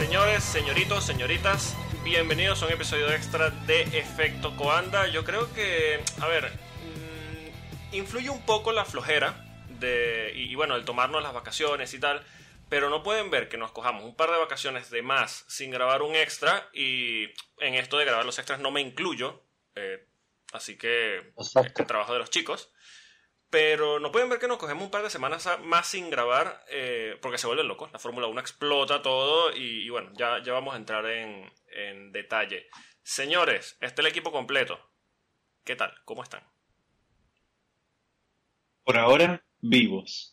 Señores, señoritos, señoritas, bienvenidos a un episodio extra de Efecto Coanda. Yo creo que, influye un poco la flojera y bueno, el tomarnos las vacaciones y tal, pero no pueden ver que nos cojamos un par de vacaciones de más sin grabar un extra, y en esto de grabar los extras no me incluyo, así que es el trabajo de los chicos. Pero no pueden ver que nos cogemos un par de semanas más sin grabar, porque se vuelven locos. La Fórmula 1 explota todo y bueno, ya vamos a entrar en detalle. Señores, este es el equipo completo. ¿Qué tal? ¿Cómo están? Por ahora, vivos.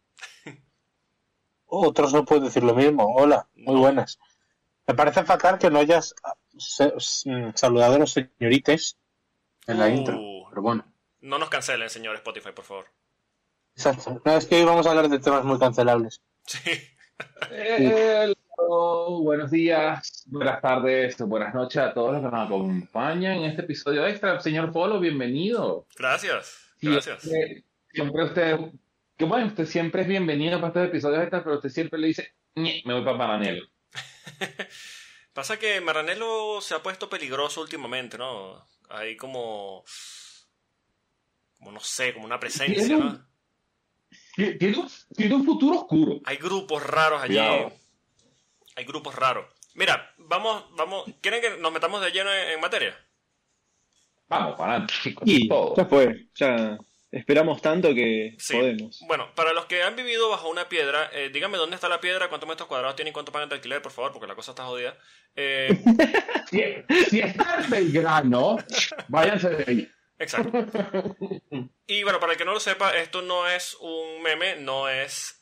Otros no pueden decir lo mismo. Hola, muy No. buenas. Me parece fatal que no hayas saludado a los señorites en la intro, pero bueno. No nos cancelen, señor Spotify, por favor. Exacto. No, es que hoy vamos a hablar de temas muy cancelables. Sí. Hello, buenos días, buenas tardes, buenas noches a todos los que nos acompañan en este episodio extra. Señor Polo, bienvenido. Gracias. Siempre usted, que bueno, usted siempre es bienvenido para estos episodios extras, pero usted siempre le dice, me voy para Maranello. Pasa que Maranello se ha puesto peligroso últimamente, ¿no? Hay como no sé, como una presencia, ¿no? Tiene un futuro oscuro. Hay grupos raros allí. Cuidado. Hay grupos raros. Mira, vamos. ¿Quieren que nos metamos de lleno en materia? Vamos, para adelante, chicos. Y todo. ya fue, ya esperamos tanto que Sí. podemos. Bueno, para los que han vivido bajo una piedra, díganme dónde está la piedra, cuántos metros cuadrados tiene y cuánto pagan de alquiler, por favor, porque la cosa está jodida. Si está en Belgrano, váyanse de ahí. Exacto. Y bueno, para el que no lo sepa, esto no es un meme, no es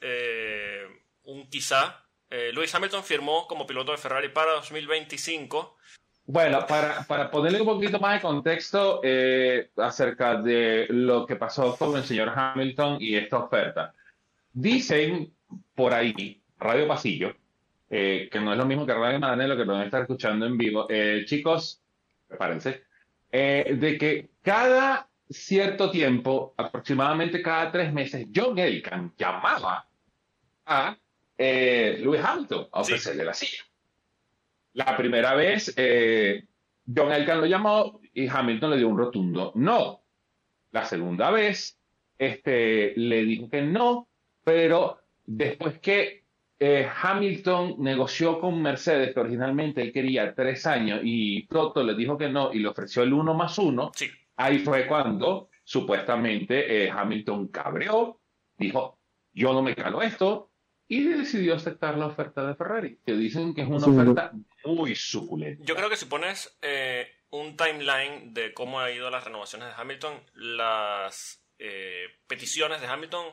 un quizá. Lewis Hamilton firmó como piloto de Ferrari para 2025. Bueno, para ponerle un poquito más de contexto acerca de lo que pasó con el señor Hamilton y esta oferta. Dicen por ahí, Radio Pasillo, que no es lo mismo que Radio Maranello, que lo van a estar escuchando en vivo. Chicos, prepárense, de que cada cierto tiempo, aproximadamente cada 3 meses, John Elkann llamaba a Lewis Hamilton a ofrecerle la silla. La primera vez, John Elkann lo llamó y Hamilton le dio un rotundo no. La segunda vez, le dijo que no, pero después que Hamilton negoció con Mercedes, que originalmente él quería 3 años, y Toto le dijo que no y le ofreció el 1+1, Sí. ahí fue cuando supuestamente Hamilton cabreó, dijo, yo no me calo esto, y decidió aceptar la oferta de Ferrari, que dicen que es una oferta muy suculenta. Yo creo que si pones un timeline de cómo ha ido las renovaciones de Hamilton, las peticiones de Hamilton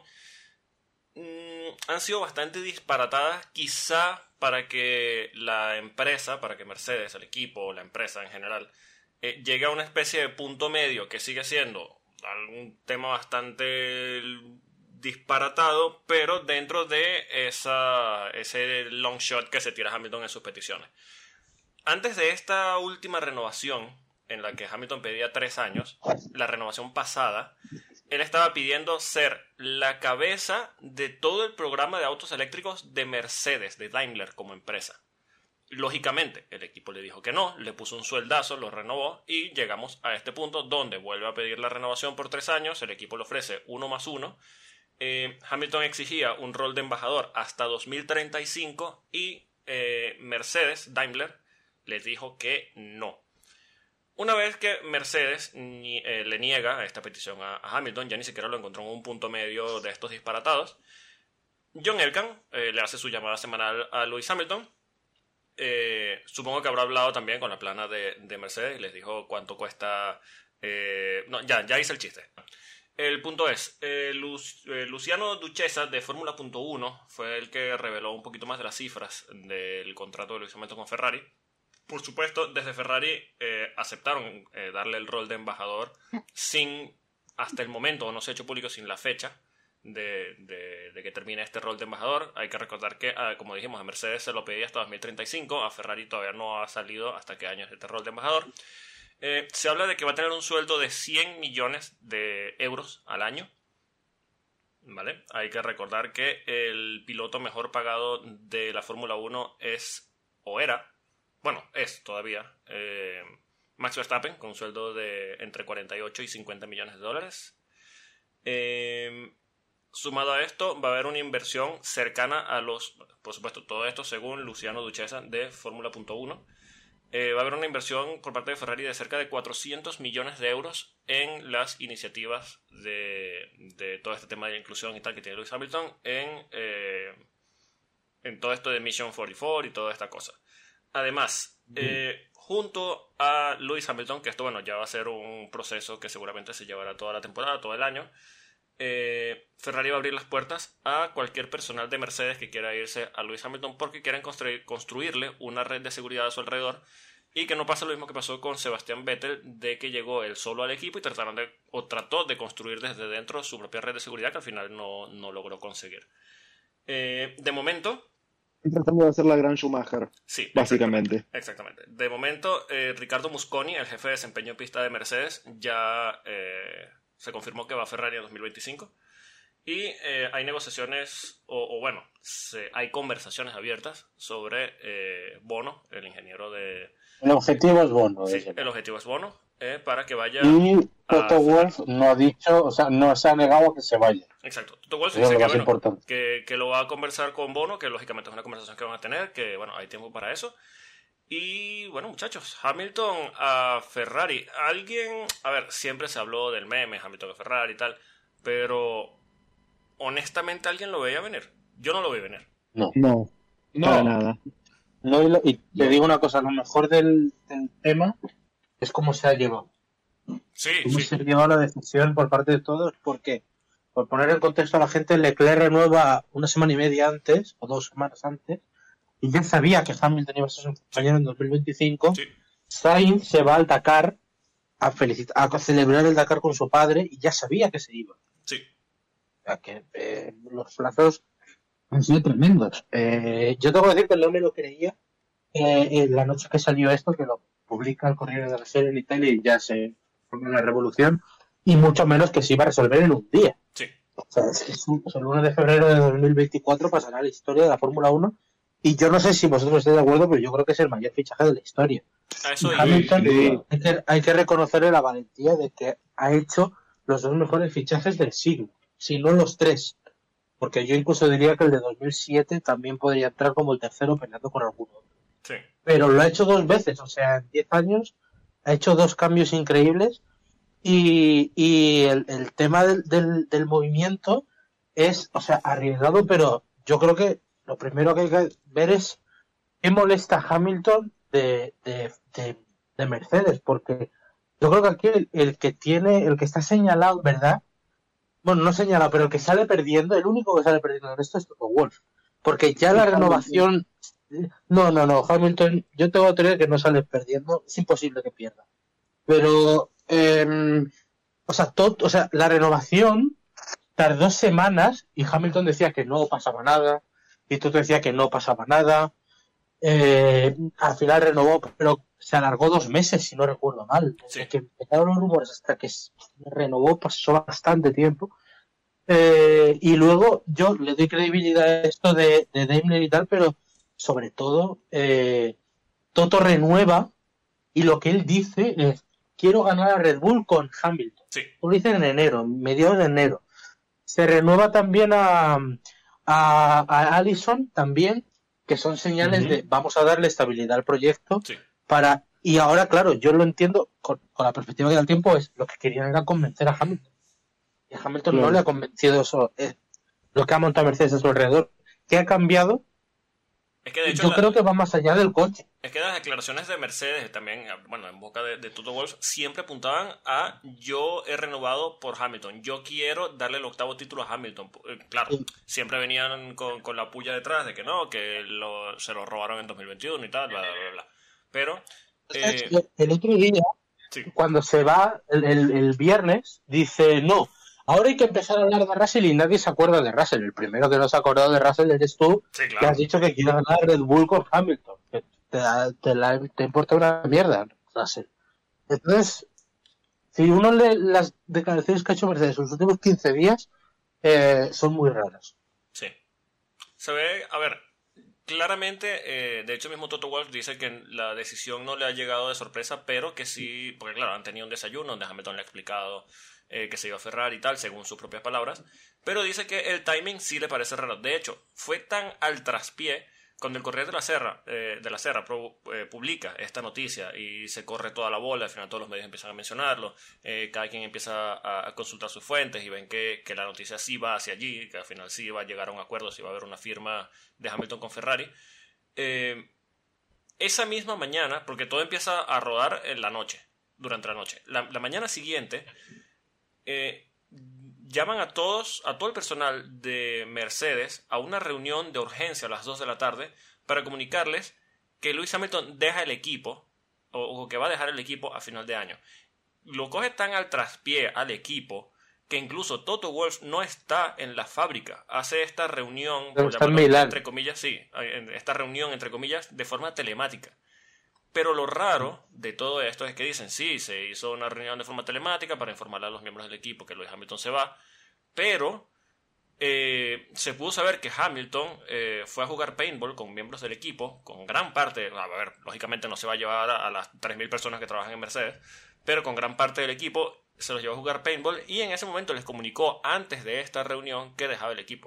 han sido bastante disparatadas, quizá para que la empresa, para que Mercedes, el equipo, la empresa en general, llegue a una especie de punto medio que sigue siendo algún tema bastante disparatado, pero dentro de ese long shot que se tira Hamilton en sus peticiones. Antes de esta última renovación, en la que Hamilton pedía 3 años, la renovación pasada, él estaba pidiendo ser la cabeza de todo el programa de autos eléctricos de Mercedes, de Daimler como empresa. Lógicamente, el equipo le dijo que no, le puso un sueldazo, lo renovó y llegamos a este punto donde vuelve a pedir la renovación por 3 años, el equipo le ofrece 1+1. Hamilton exigía un rol de embajador hasta 2035 y Mercedes, Daimler, les dijo que no. Una vez que Mercedes le niega esta petición a Hamilton, ya ni siquiera lo encontró en un punto medio de estos disparatados, John Elkann le hace su llamada semanal a Lewis Hamilton. Supongo que habrá hablado también con la plana de Mercedes y les dijo cuánto cuesta. No, ya hice el chiste. El punto es, Luciano Duchesa de Fórmula.1 fue el que reveló un poquito más de las cifras del contrato de Lewis Hamilton con Ferrari. Por supuesto, desde Ferrari aceptaron darle el rol de embajador sin, hasta el momento, no se ha hecho público sin la fecha de que termine este rol de embajador. Hay que recordar que, como dijimos, a Mercedes se lo pedía hasta 2035, a Ferrari todavía no ha salido hasta qué año es este rol de embajador. Se habla de que va a tener un sueldo de 100 millones de euros al año. ¿Vale? Hay que recordar que el piloto mejor pagado de la Fórmula 1 es o era, bueno, es todavía, Max Verstappen, con un sueldo de entre 48 y 50 millones de dólares. Sumado a esto, va a haber una inversión cercana a los, por supuesto, todo esto según Luciano Duchesa de Fórmula.1. Va a haber una inversión por parte de Ferrari de cerca de 400 millones de euros en las iniciativas de todo este tema de inclusión y tal que tiene Lewis Hamilton en todo esto de Mission 44 y toda esta cosa. Además, junto a Lewis Hamilton, que esto bueno ya va a ser un proceso que seguramente se llevará toda la temporada, todo el año, Ferrari va a abrir las puertas a cualquier personal de Mercedes que quiera irse a Lewis Hamilton porque quieren construirle una red de seguridad a su alrededor y que no pase lo mismo que pasó con Sebastian Vettel, de que llegó él solo al equipo y trató de construir desde dentro su propia red de seguridad que al final no logró conseguir. De momento, Tratando de hacer la gran Schumacher, sí, básicamente. Exactamente. De momento, Riccardo Mosconi, el jefe de desempeño en pista de Mercedes, ya se confirmó que va a Ferrari en 2025. Y hay negociaciones, hay conversaciones abiertas sobre Bono, el ingeniero de... El objetivo es Bono. Sí, el objetivo es Bono, para que vaya... Y Toto Wolff no ha dicho, o sea, no se ha negado a que se vaya. Exacto. Toto Wolff Eso es dice lo más importante. que lo va a conversar con Bono, que lógicamente es una conversación que van a tener, que bueno, hay tiempo para eso. Y bueno, muchachos, Hamilton a Ferrari. A ver, siempre se habló del meme, Hamilton a Ferrari y tal, pero honestamente, ¿alguien lo veía venir? Yo no lo veía venir. No, No. para nada. No, y te digo una cosa, lo mejor del tema es cómo se ha llevado. Sí, Cómo sí. se ha llevado la decisión por parte de todos, porque, por poner en contexto a la gente, Leclerc renueva una semana y media antes, o 2 semanas antes, y ya sabía que Hamilton iba a ser su compañero en 2025. Sí. Sainz se va al Dakar a celebrar el Dakar con su padre, y ya sabía que se iba. Sí. O sea que los plazos han sido tremendos. Yo tengo que decir que no me lo creía en la noche que salió esto, que lo publica el Corriere della Sera en Italia y ya se forma la revolución, y mucho menos que se iba a resolver en un día. Sí. O sea, es que el 1 de febrero de 2024 pasará la historia de la Fórmula 1, y yo no sé si vosotros estáis de acuerdo, pero yo creo que es el mayor fichaje de la historia. A eso Hamilton, sí. hay que reconocerle la valentía de que ha hecho los 2 mejores fichajes del siglo, si no los 3. Porque yo incluso diría que el de 2007 también podría entrar como el tercero peleando con alguno otro. Sí. Pero lo ha hecho 2 veces, o sea, en 10 años ha hecho 2 cambios increíbles, y el tema del movimiento es, o sea, arriesgado, pero yo creo que lo primero que hay que ver es qué molesta a Hamilton de Mercedes, porque yo creo que aquí el que está señalado, ¿verdad? Bueno, no señalado, pero el que sale perdiendo, el único que sale perdiendo en esto es Toto Wolff, porque ya la renovación... No, Hamilton, yo tengo que teoría que no sale perdiendo, es imposible que pierda. Pero, la renovación tardó semanas y Hamilton decía que no pasaba nada, y Toto decía que no pasaba nada. Al final renovó, pero se alargó 2 meses, si no recuerdo mal. Sí. Desde que empezaron los rumores hasta que renovó pasó bastante tiempo. Y luego yo le doy credibilidad a esto de Daimler y tal, pero sobre todo Toto renueva, y lo que él dice es: quiero ganar a Red Bull con Hamilton. Sí. Lo dice en enero, mediados de enero. Se renueva también a Allison también, que son señales de vamos a darle estabilidad al proyecto. Sí. Y ahora, claro, yo lo entiendo con la perspectiva que da el tiempo, es lo que querían era convencer a Hamilton. Y a Hamilton no le ha convencido eso, lo que ha montado Mercedes a su alrededor. ¿Qué ha cambiado? Es que de hecho Yo creo que va más allá del coche. Es que las declaraciones de Mercedes también, bueno, en boca de Toto Wolff, siempre apuntaban a: yo he renovado por Hamilton, yo quiero darle el 8º título a Hamilton. Claro, siempre venían con la puya detrás de que no, que se lo robaron en 2021 y tal, bla, bla, bla, bla. Pero... el otro día, sí. Cuando se va el viernes, dice: no, ahora hay que empezar a hablar de Russell, y nadie se acuerda de Russell. El primero que no se ha acordado de Russell eres tú, Sí, claro. que has dicho que quieres ganar Red Bull con Hamilton. Que te importa una mierda, Russell. Entonces, si uno lee las declaraciones que ha hecho Mercedes en los últimos 15 días, son muy raras. Sí. Se ve, a ver, claramente, de hecho mismo Toto Wolff dice que la decisión no le ha llegado de sorpresa, pero que sí, porque claro, han tenido un desayuno donde Hamilton le ha explicado que se iba a Ferrari y tal, según sus propias palabras, pero dice que el timing sí le parece raro. De hecho, fue tan al traspié cuando el Corriere de la Serra publica esta noticia y se corre toda la bola, al final todos los medios empiezan a mencionarlo, cada quien empieza a consultar sus fuentes y ven que la noticia sí va hacia allí, que al final sí va a llegar a un acuerdo, sí va a haber una firma de Hamilton con Ferrari. Esa misma mañana, porque todo empieza a rodar en la noche, durante la noche, la mañana siguiente, llaman a todo el personal de Mercedes a una reunión de urgencia a las 2 de la tarde para comunicarles que Lewis Hamilton deja el equipo o que va a dejar el equipo a final de año. Lo coge tan al traspié al equipo que incluso Toto Wolff no está en la fábrica. Hace esta reunión, entre comillas, sí, esta reunión entre comillas de forma telemática. Pero lo raro de todo esto es que dicen, sí, se hizo una reunión de forma telemática para informarle a los miembros del equipo que Lewis Hamilton se va, pero se pudo saber que Hamilton fue a jugar paintball con miembros del equipo, con gran parte, a ver, lógicamente no se va a llevar a las 3.000 personas que trabajan en Mercedes, pero con gran parte del equipo se los llevó a jugar paintball y en ese momento les comunicó antes de esta reunión que dejaba el equipo.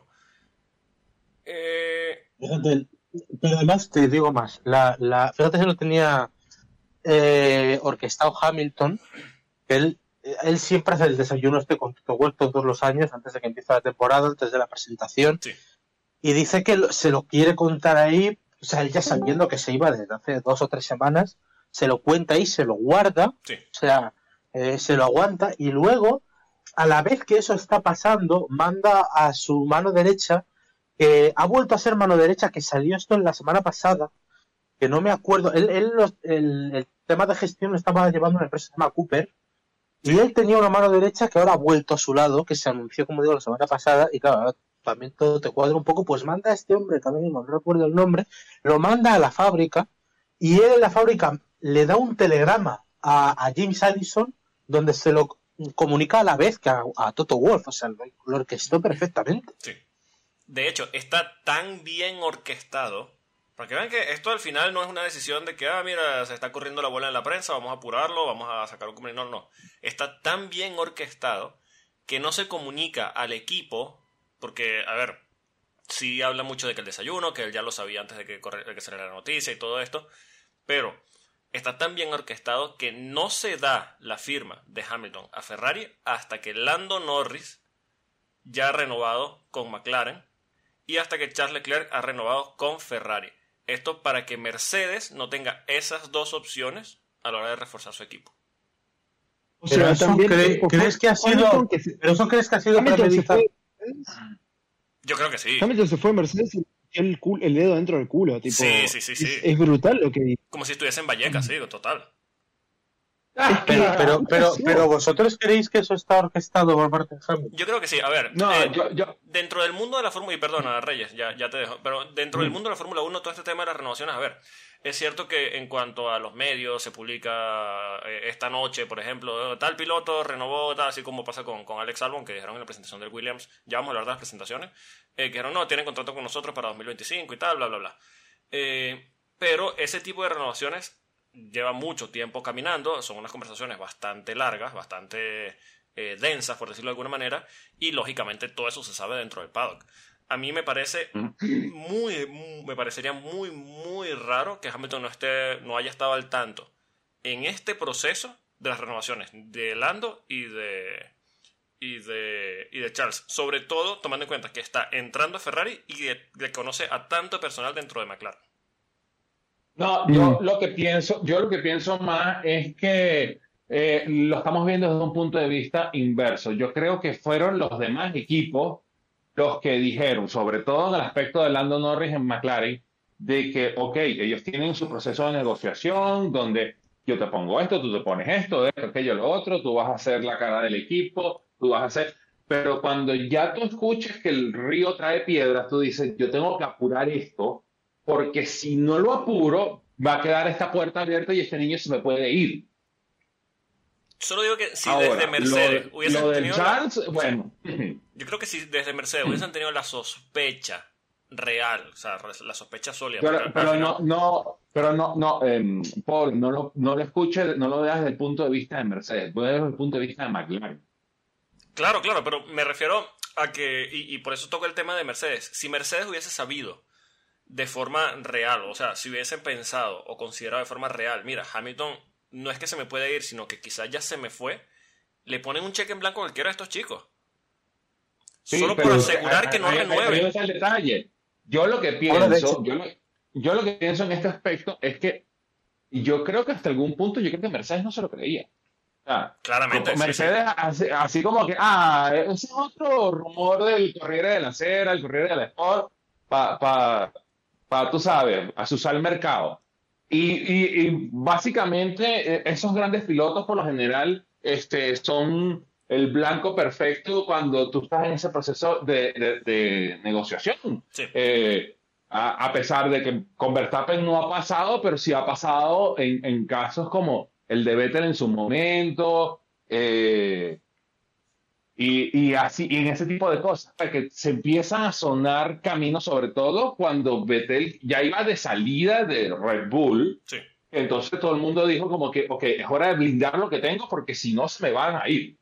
Pero además te digo más, fíjate si lo tenía orquestado Hamilton, que él siempre hace el desayuno con Toto Wolff todos los años, antes de que empiece la temporada, antes de la presentación, sí. Y dice que se lo quiere contar ahí, o sea, él ya sabiendo que se iba desde hace 2 o 3 semanas, se lo cuenta ahí, se lo guarda, sí. O sea, se lo aguanta, y luego, a la vez que eso está pasando, manda a su mano derecha, que ha vuelto a ser mano derecha, que salió esto en la semana pasada, que no me acuerdo, el tema de gestión lo estaba llevando una empresa que se llama Cooper, y él tenía una mano derecha que ahora ha vuelto a su lado, que se anunció, como digo, la semana pasada, y claro, también todo te cuadra un poco, pues manda a este hombre, también no recuerdo el nombre, lo manda a la fábrica, y él en la fábrica le da un telegrama a James Allison, donde se lo comunica a la vez que a Toto Wolff, o sea, lo orquestó perfectamente. Sí. De hecho, está tan bien orquestado, para que vean que esto al final no es una decisión de que, mira, se está corriendo la bola en la prensa, vamos a apurarlo, vamos a sacar un comunicado. No. Está tan bien orquestado que no se comunica al equipo, porque, a ver, sí habla mucho de que el desayuno, que él ya lo sabía antes de que saliera la noticia y todo esto, pero está tan bien orquestado que no se da la firma de Hamilton a Ferrari hasta que Lando Norris ya ha renovado con McLaren y hasta que Charles Leclerc ha renovado con Ferrari. Esto para que Mercedes no tenga esas dos opciones a la hora de reforzar su equipo. O sea, ¿crees que ha sido? ¿Pero eso crees que ha sido premeditado? Yo creo que sí. Hamilton se fue a Mercedes y el dedo dentro del culo. Tipo, sí. Es brutal lo que dice. Como si estuviese en Vallecas, sí, total. Pero vosotros creéis que eso está orquestado por parte de Hamilton. Yo creo que sí. A ver, dentro del mundo de la Fórmula, y perdona Reyes, ya te dejo, pero dentro del mundo de la Fórmula 1 todo este tema de las renovaciones, a ver, es cierto que en cuanto a los medios se publica esta noche, por ejemplo, tal piloto renovó, tal, así como pasa con Alex Albon, que dijeron en la presentación del Williams, ya vamos a hablar de las presentaciones, que dijeron, no, tienen contrato con nosotros para 2025 y tal, bla, bla, bla. Pero ese tipo de renovaciones lleva mucho tiempo caminando, son unas conversaciones bastante largas, bastante densas, por decirlo de alguna manera, y lógicamente todo eso se sabe dentro del paddock. A mí me parecería muy raro que Hamilton no haya estado al tanto en este proceso de las renovaciones de Lando y de Charles, sobre todo tomando en cuenta que está entrando a Ferrari y que conoce a tanto personal dentro de McLaren. No, yo lo que pienso más es que lo estamos viendo desde un punto de vista inverso. Yo creo que fueron los demás equipos los que dijeron, sobre todo en el aspecto de Lando Norris en McLaren, de que, ellos tienen su proceso de negociación, donde yo te pongo esto, tú te pones esto, aquello, lo otro, tú vas a hacer la cara del equipo, tú vas a hacer... Pero cuando ya tú escuchas que el río trae piedras, tú dices, yo tengo que apurar esto, porque si no lo apuro, va a quedar esta puerta abierta y este niño se me puede ir. Solo digo que si desde Mercedes hubiesen lo del tenido Charles, bueno. Yo creo que si desde Mercedes hubiesen tenido la sospecha real, o sea, la sospecha sólida. Pero, porque pero al final- Paul, no lo escuches, no lo veas desde el punto de vista de Mercedes, lo veas desde el punto de vista de McLaren. Claro, claro, pero me refiero a que, y por eso toco el tema de Mercedes, si Mercedes hubiese sabido de forma real, o sea, si hubiesen pensado o considerado de forma real, mira, Hamilton no es que se me puede ir, sino que quizás ya se me fue, le ponen un cheque en blanco a cualquiera de estos chicos. Sí, Solo pero por asegurar que no ahí renueve. está el detalle. Yo lo que Ahora, de pienso, hecho, yo lo que pienso en este aspecto es que yo creo que hasta algún punto yo creo que Mercedes no se lo creía. O sea, Claramente, sí, sí. Mercedes así como que, ese es otro rumor del Corriere de la Sera, el Corriere de la Sport, tú sabes, asusar el mercado. Y básicamente esos grandes pilotos por lo general son el blanco perfecto cuando tú estás en ese proceso de negociación. Sí. A pesar de que con Verstappen no ha pasado, pero sí ha pasado en casos como el de Vettel en su momento, y así, y en ese tipo de cosas, que se empiezan a sonar caminos, sobre todo cuando Vettel ya iba de salida de Red Bull. Sí. Entonces todo el mundo dijo como que, ok, es hora de blindar lo que tengo porque si no se me van a ir.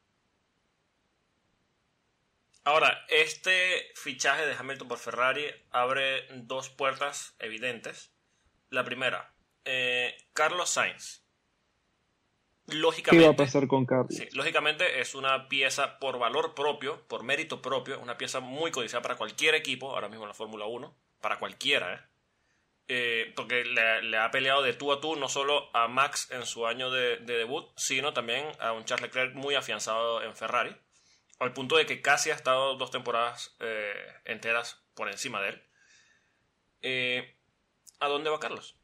Ahora, este fichaje de Hamilton por Ferrari abre dos puertas evidentes. La primera, Carlos Sainz. ¿Qué va a Lógicamente, pasar con Carlos? sí, lógicamente es una pieza por valor propio, por mérito propio, una pieza muy codiciada para cualquier equipo, ahora mismo en la Fórmula 1, para cualquiera, porque le ha peleado de tú a tú no solo a Max en su año de debut, sino también a un Charles Leclerc muy afianzado en Ferrari, al punto de que casi ha estado 2 temporadas enteras por encima de él. ¿A dónde va Carlos?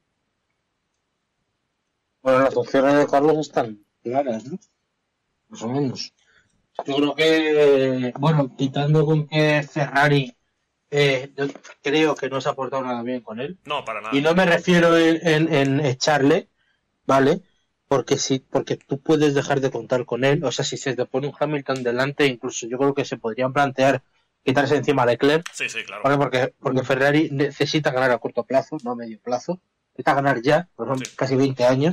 bueno, las opciones de Carlos están claras, ¿no? Más o menos. Yo creo que, bueno, quitando con que Ferrari, yo creo que no se ha portado nada bien con él. No, para nada. Y no me refiero en echarle, ¿vale? Porque sí, porque tú puedes dejar de contar con él. O sea, si se te pone un Hamilton delante, incluso yo creo que se podrían plantear quitarse encima a Leclerc, Sí, sí, claro. ¿vale? Porque Ferrari necesita ganar a corto plazo, no a medio plazo. Necesita ganar ya, pues son Sí. casi 20 años.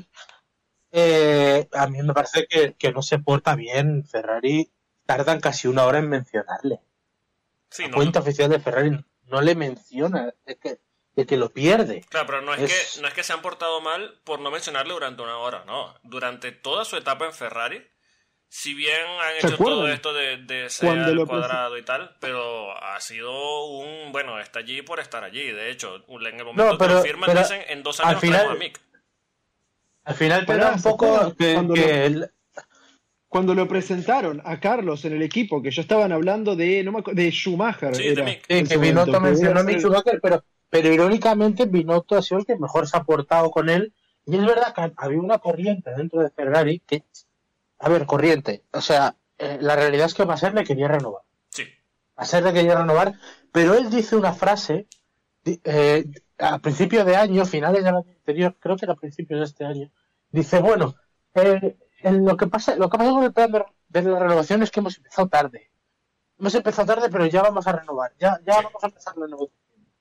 A mí me parece que no se porta bien. Ferrari tardan casi una hora en mencionarle. Sí, La no, cuenta oficial de Ferrari no le menciona, es que lo pierde. claro, pero no es Es- que no es que se han portado mal por no mencionarle durante una hora, no. Durante toda su etapa en Ferrari, si bien han ¿Se hecho todo acuerdan? esto de ser Cuando al lo cuadrado y tal, pero ha sido bueno, está allí por estar allí. De hecho, en el momento No, que pero- lo firman pero dicen, en 2 años al nos traemos final- a Mick. Al final te Pará, da un ¿se poco acuerdan que, cuando que el- Cuando lo presentaron a Carlos en el equipo, que ya estaban hablando de, no me acuerdo, de Schumacher. Sí, de era, Mick. sí, en que su Binotto momento, que mencionó iba a a Mick ser- Schumacher, pero irónicamente Binotto ha sido el que mejor se ha portado con él. Y es verdad que había una corriente dentro de Ferrari que, a ver, corriente, o sea, la realidad es que Vasser le quería renovar. Sí, Vasser le quería renovar, pero él dice una frase a principio de año, finales del año anterior, creo que era a principios de este año, dice, bueno, lo que pasa con el plan de la renovación es que hemos empezado tarde. Hemos empezado tarde, pero ya vamos a renovar, ya Sí. vamos a empezar la negociación.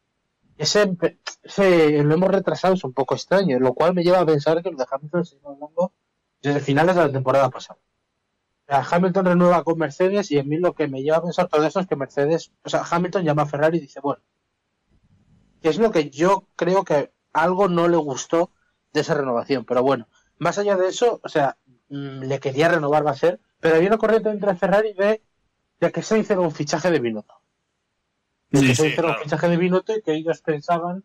Ese lo hemos retrasado, es un poco extraño, lo cual me lleva a pensar que lo de Hamilton se lleva hablando desde finales de la temporada pasada. O sea, Hamilton renueva con Mercedes y a mí lo que me lleva a pensar todo eso es que Mercedes, o sea, Hamilton llama a Ferrari y dice, bueno, que es lo que yo creo que algo no le gustó de esa renovación, pero bueno, más allá de eso, o sea, le quería renovar va a ser, pero había una corriente entre Ferrari de que se hiciera un fichaje de Binotto. De Sí, que se sí, hiciera claro. un fichaje de Binotto y que ellos pensaban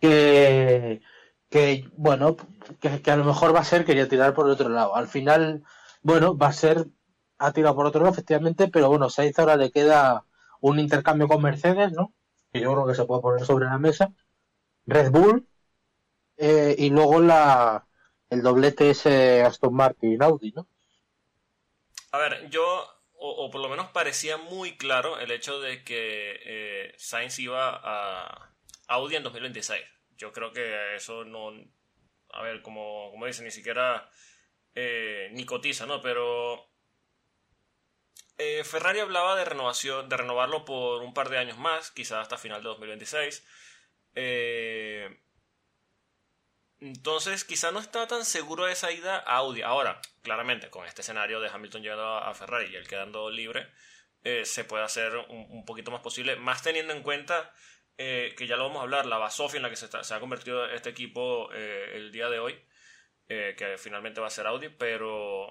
bueno, que a lo mejor va a ser quería tirar por el otro lado. Al final, bueno, va a ser ha tirado por otro lado, efectivamente, pero bueno, Sainz ahora le queda un intercambio con Mercedes, ¿no? Que yo creo que se puede poner sobre la mesa. Red Bull y luego el doblete ese Aston Martin Audi, ¿no? a ver, o por lo menos parecía muy claro el hecho de que Sainz iba a Audi en 2026. Yo creo que eso no, a ver, como dicen, ni siquiera ni cotiza, ¿no? Pero Ferrari hablaba de renovación, de renovarlo por un par de años más, quizás hasta final de 2026. Entonces, quizá no está tan seguro de esa ida a Audi. Ahora, claramente, con este escenario de Hamilton llegando a Ferrari y él quedando libre, se puede hacer un poquito más posible, más teniendo en cuenta que ya lo vamos a hablar, la basofia en la que se ha convertido este equipo el día de hoy, que finalmente va a ser Audi, pero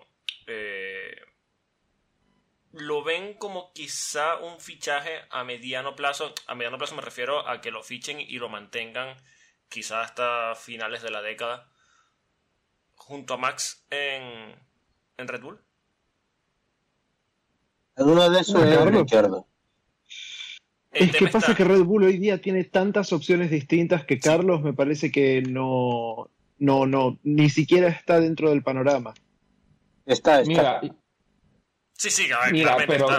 lo ven como quizá un fichaje a mediano plazo. A mediano plazo me refiero a que lo fichen y lo mantengan quizá hasta finales de la década junto a Max en Red Bull. La duda de eso es Ricciardo. Es que pasa que Red Bull hoy día tiene tantas opciones distintas que Carlos me parece que no, ni siquiera está dentro del panorama. Está. Mira, Sí, mira, pero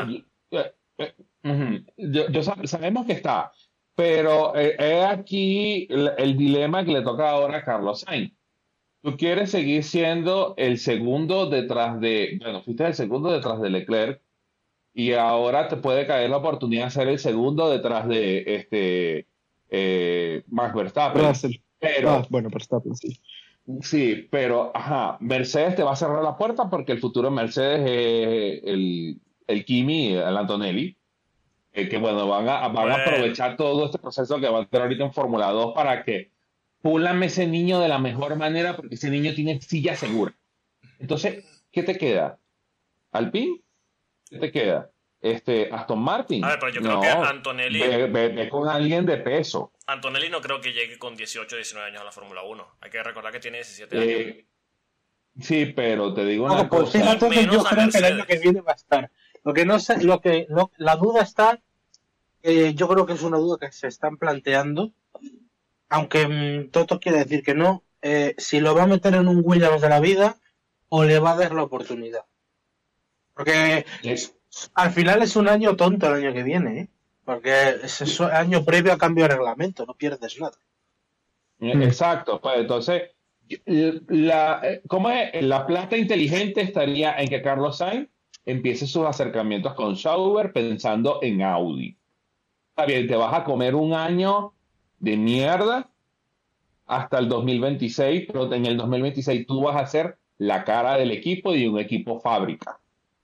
está. sabemos que está, pero es aquí el dilema que le toca ahora a Carlos Sainz. Tú quieres seguir siendo el segundo detrás fuiste el segundo detrás de Leclerc y ahora te puede caer la oportunidad de ser el segundo detrás de Max Verstappen. Russell. Pero, Verstappen, sí. Sí, pero Mercedes te va a cerrar la puerta porque el futuro de Mercedes es el Kimi, el Antonelli, que bueno, van a aprovechar todo este proceso que va a tener ahorita en Fórmula 2 para que pulan ese niño de la mejor manera porque ese niño tiene silla segura. Entonces, ¿qué te queda? ¿Alpine? ¿Qué te queda? Aston Martin. A ver, pero yo creo que Antonelli... Ve con alguien de peso. Antonelli no creo que llegue con 18 o 19 años a la Fórmula 1. Hay que recordar que tiene 17 años. Sí, pero te digo una pues cosa. fíjate que yo creo que el año que viene va a estar. Lo que no sé, la duda está, yo creo que es una duda que se están planteando, aunque Toto quiere decir que no, si lo va a meter en un Williams de la vida o le va a dar la oportunidad. Porque al final es un año tonto el año que viene, ¿eh? Porque es año previo a cambio de reglamento, no pierdes nada. Exacto, pues entonces, ¿cómo es? La plata inteligente estaría en que Carlos Sainz empiece sus acercamientos con Sauber pensando en Audi. Está bien, te vas a comer un año de mierda hasta el 2026, pero en el 2026 tú vas a ser la cara del equipo y un equipo fábrica.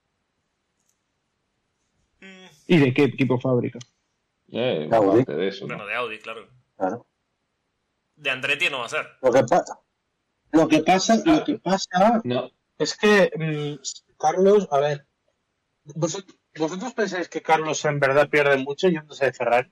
¿Y de qué equipo fábrica? Audi. De eso, bueno, ¿no? de Audi, claro. De Andretti no va a ser. Lo que pasa No. es que Carlos, a ver, ¿vosotros pensáis que Carlos en verdad pierde mucho yéndose de Ferrari?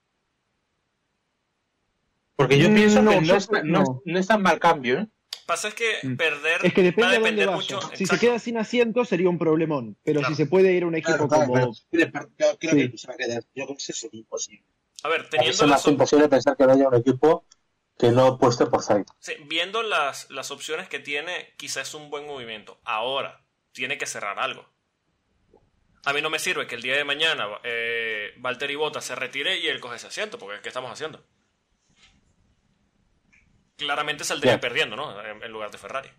Porque yo pienso que no es tan mal cambio, ¿eh? Pasa es que perder es que depende va a de dónde depender vaya. mucho. Si Exacto. se queda sin asiento sería un problemón, pero Claro. si se puede ir a un equipo como... Yo creo que se va a quedar. Yo creo que eso es imposible. A ver, Es más imposible pensar que no haya un equipo que no apueste por Sainz. sí, viendo las opciones que tiene, quizás es un buen movimiento. Ahora, tiene que cerrar algo. A mí no me sirve que el día de mañana Valtteri Bottas se retire y él coge ese asiento, porque ¿qué estamos haciendo? Claramente saldría perdiendo, ¿no? En lugar de Ferrari.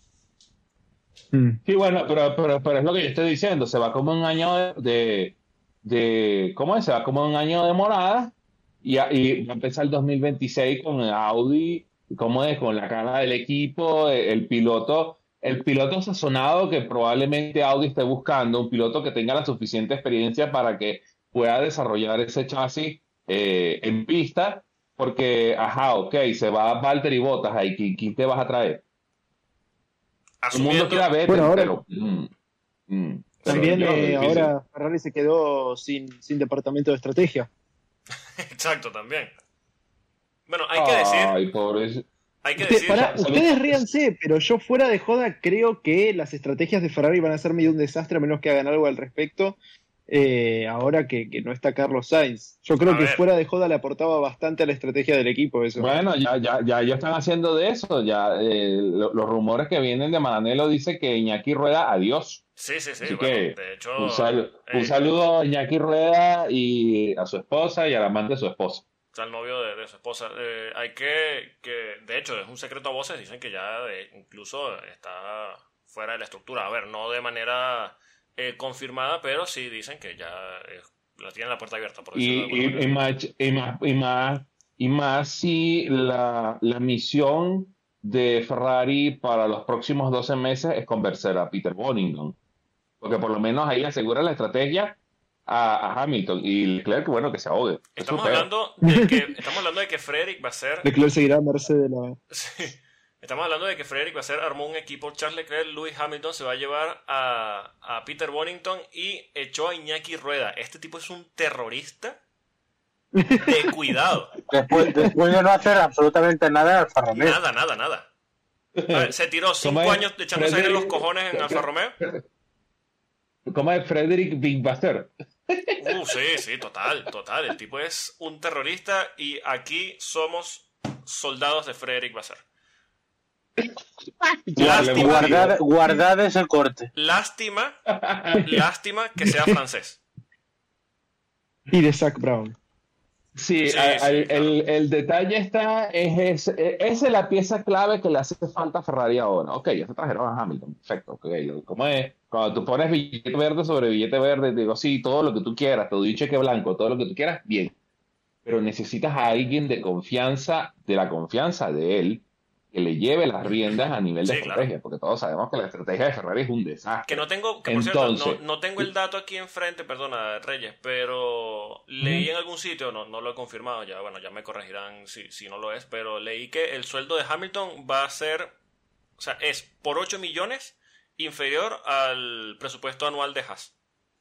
Sí, bueno, pero es lo que yo estoy diciendo. Se va como un año ¿cómo es? Se va como un año de morada y va a empezar el 2026 con el Audi, ¿cómo es? Con la cara del equipo, el piloto sazonado que probablemente Audi esté buscando, un piloto que tenga la suficiente experiencia para que pueda desarrollar ese chasis en pista. Porque, se va Valtteri Bottas ahí, ¿quién te vas a traer? El mundo quiere ver, Bueno, ahora- pero... También yo creo que ahora Ferrari se quedó sin departamento de estrategia. Exacto, también. Bueno, hay que decir... Ay, pobre. Hay que decir... Ustedes ríanse, pero yo fuera de joda creo que las estrategias de Ferrari van a ser medio un desastre a menos que hagan algo al respecto. Ahora que no está Carlos Sainz. Yo creo A que ver. fuera de joda le aportaba bastante a la estrategia del equipo eso. Bueno, ya ellos están haciendo de eso. Ya los rumores que vienen de Maranello dicen que Iñaki Rueda, adiós. Sí. Así Bueno, que de hecho... un saludo a Iñaki Rueda y a su esposa y al amante de su esposa. Está el novio de su esposa. Hay que... De hecho, es un secreto a voces. Dicen que ya incluso está fuera de la estructura. A ver, no de manera confirmada, pero sí dicen que ya la tienen la puerta abierta, por Y, decirlo de alguna y, manera. y más si la misión de Ferrari para los próximos 12 meses es convencer a Peter Bonington. Porque por lo menos ahí asegura la estrategia a Hamilton. Y Leclerc, bueno, que se ahogue. Estamos Eso es hablando de que Frederick va a ser... Leclerc seguirá a merced de la... Sí. Estamos hablando de que Frederick va a ser, armó un equipo, Charles Leclerc, Lewis Hamilton se va a llevar a Peter Bonington y echó a Iñaki Rueda. Este tipo es un terrorista de cuidado. Después de no hacer absolutamente nada Alfa Romeo. Nada. A ver, se tiró 5 ¿Cómo es? años echándose aire en los cojones en Alfa Romeo. ¿Cómo es Frederick Big Buster? Sí, total. El tipo es un terrorista y aquí somos soldados de Frederick Vasseur. Guardad ese corte. Lástima que sea francés. Y de Zach Brown. Sí, Sí, el detalle está, esa es la pieza clave que le hace falta a Ferrari ahora. Ok, ya se trajeron a Hamilton, perfecto. Okay. ¿Cómo es? Cuando tú pones billete verde sobre billete verde, te digo, sí, todo lo que tú quieras, te doy un cheque blanco, todo lo que tú quieras, bien. Pero necesitas a alguien de confianza, de la confianza de él, que le lleve las riendas a nivel de Sí, estrategia, claro. porque todos sabemos que la estrategia de Ferrari es un desastre. Que por Entonces, cierto, no tengo el dato aquí enfrente, perdona, Reyes, pero leí en algún sitio, no lo he confirmado, ya me corregirán si no lo es, pero leí que el sueldo de Hamilton va a ser, o sea, es por 8 millones inferior al presupuesto anual de Haas.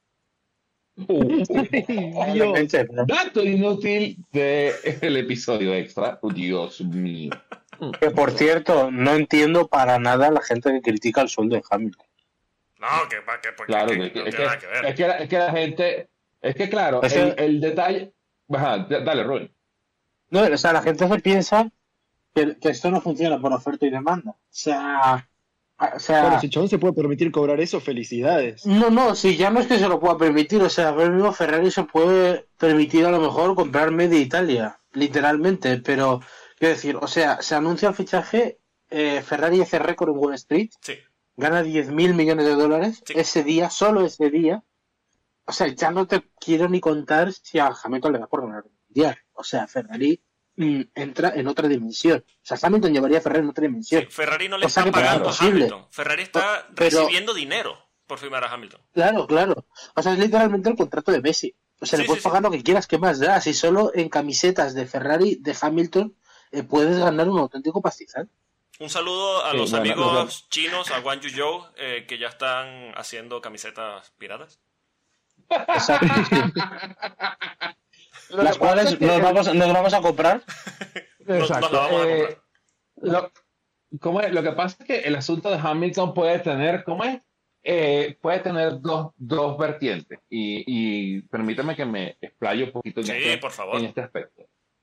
Obviamente, ¿no? dato inútil del episodio extra. Oh, Dios mío. Que por cierto, no entiendo para nada a la gente que critica el sueldo de Hamilton. No, porque Claro, no tiene nada que ver. es que la gente, es que claro, el detalle, ajá, dale, Rubén. No, o sea, la gente se piensa que esto no funciona por oferta y demanda. O sea, Bueno, si Chabón se puede permitir cobrar eso, felicidades. no, si ya no es que se lo pueda permitir, o sea, ahora mismo Ferrari se puede permitir a lo mejor comprar media Italia, literalmente, pero quiero decir, o sea, se anuncia el fichaje, Ferrari hace récord en Wall Street, Sí. gana 10.000 millones de dólares Sí. ese día, solo ese día. O sea, ya no te quiero ni contar si a Hamilton le da por ganar el mundial. O sea, Ferrari entra en otra dimensión. O sea, Hamilton llevaría a Ferrari en otra dimensión. Sí, Ferrari no le O sea, está que pagando a imposible. Hamilton. Ferrari está Pero- recibiendo dinero por firmar a Hamilton. Claro. O sea, es literalmente el contrato de Messi. O sea, Sí, le puedes sí, pagar lo que quieras, ¿qué más da? Si solo en camisetas de Ferrari, de Hamilton, puedes ganar un auténtico pastizal. Un saludo a Sí, los bueno, amigos chinos, a Guan Yuzhou, que ya están haciendo camisetas piratas. Exacto, sí. Las cuales nos vamos a comprar. Nos la vamos a comprar. ¿Cómo es? Lo que pasa es que el asunto de Hamilton puede tener, ¿cómo es? Puede tener dos vertientes. Y permítame que me explaye un poquito Sí, por favor. en este aspecto.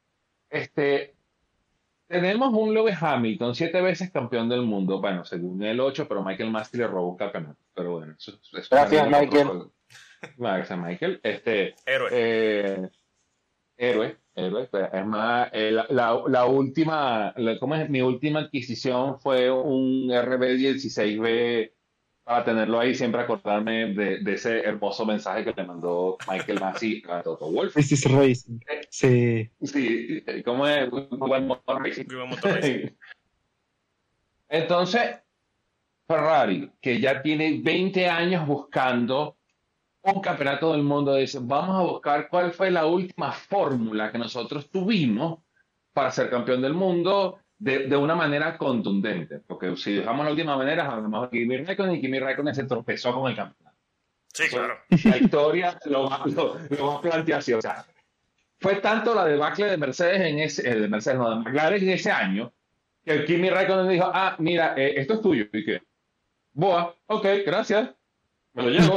Tenemos un Lewis Hamilton, 7 veces campeón del mundo. Bueno, según el 8, pero Michael Masi le robó un campeonato. Pero bueno, eso Gracias, otro Michael. juego. Gracias, Michael. Héroe. Héroe. Es más, la última, ¿cómo es? Mi última adquisición fue un RB16B para tenerlo ahí, siempre acordarme de ese hermoso mensaje que le mandó Michael Masi a Toto Wolff. This is racing. Sí. Sí, ¿cómo es? Buen motor racing. Viva Motor Racing. Entonces, Ferrari, que ya tiene 20 años buscando un campeonato del mundo, dice, vamos a buscar cuál fue la última fórmula que nosotros tuvimos para ser campeón del mundo de una manera contundente. Porque si dejamos la última manera, a lo mejor Kimi Räikkönen se tropezó con el campeonato. Sí, claro. La historia lo va a plantear así. O sea, fue tanto la debacle de Mercedes de McLaren en ese año, que el Kimi Räikkönen dijo, mira, esto es tuyo. ¿Y qué? Boa, ok, gracias. Me lo llevo.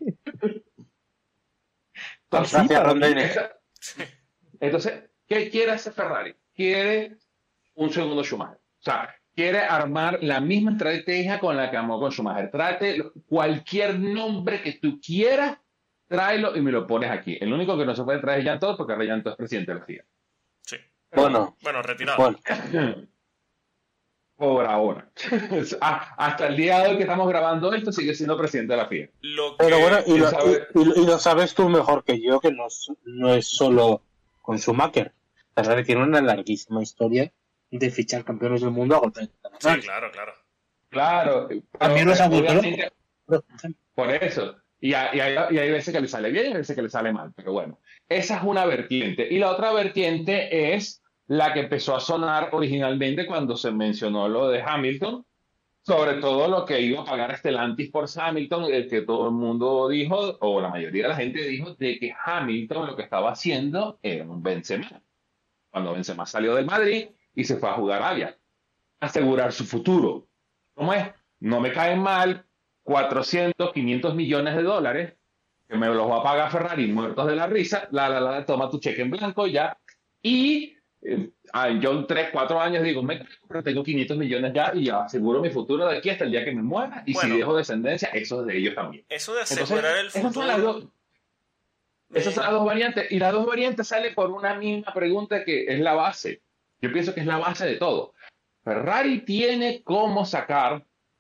Gracias, Ron Dennis. Entonces, ¿qué quiere hacer Ferrari? Quiere un segundo Schumacher. O sea, quiere armar la misma estrategia con la que armó con Schumacher. Trate cualquier nombre que tú quieras, tráelo y me lo pones aquí. El único que no se puede traer es Jean Todt, porque ahora Jean Todt es presidente de la FIA. Sí. Bueno, Bueno, retirado. bueno. por ahora. Hasta el día de hoy que estamos grabando esto, sigue siendo presidente de la FIA. Pero bueno, sabe- y lo sabes tú mejor que yo, que no es solo con Schumacher. Ferrari tiene una larguísima historia de fichar campeones del mundo a golpe de Sí, internacionales. claro. Claro, También los abuelos. obviamente, por eso. Y hay veces que le sale bien y hay veces que le sale mal, pero bueno, esa es una vertiente. Y la otra vertiente es la que empezó a sonar originalmente cuando se mencionó lo de Hamilton, sobre todo lo que iba a pagar Stellantis por Hamilton, el que todo el mundo dijo, o la mayoría de la gente dijo, de que Hamilton lo que estaba haciendo era un Benzema. Cuando Benzema salió del Madrid y se fue a jugar a Ajax, asegurar su futuro. ¿Cómo es? No me caen mal 400, 500 millones de dólares que me los va a pagar Ferrari muertos de la risa, toma tu cheque en blanco ya. Y yo en 3, 4 años digo, pero tengo 500 millones ya y ya aseguro mi futuro de aquí hasta el día que me muera. Y Bueno, si dejo descendencia, eso es de ellos también. Eso de Entonces, asegurar el esas son las futuro. dos, esas son las dos variantes. Y las dos variantes salen por una misma pregunta que es la base. Yo pienso que es la base de todo. Ferrari tiene cómo sacar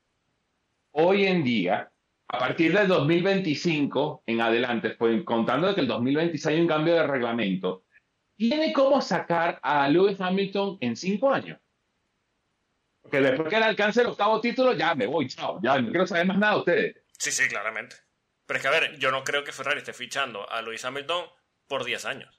hoy en día, a partir del 2025 en adelante, pues, contando de que el 2026 hay un cambio de reglamento, tiene cómo sacar a Lewis Hamilton en 5 años. Porque después que le alcance el 8º título, ya me voy, chao. Ya no quiero saber más nada de ustedes. Sí, claramente. Pero es que, a ver, yo no creo que Ferrari esté fichando a Lewis Hamilton por 10 años.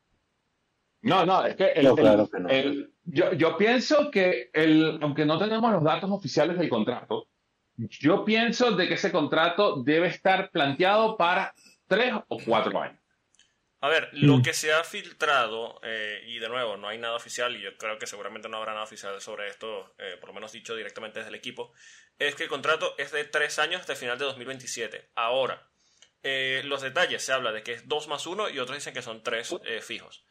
No, es que No, claro que no. yo pienso que aunque no tenemos los datos oficiales del contrato, yo pienso de que ese contrato debe estar planteado para 3 o 4 años. A ver, lo que se ha filtrado, y de nuevo, no hay nada oficial, y yo creo que seguramente no habrá nada oficial sobre esto, por lo menos dicho directamente desde el equipo, es que el contrato es de 3 años hasta el final de 2027. Ahora, los detalles, se habla de que es 2 más 1 y otros dicen que son 3 fijos.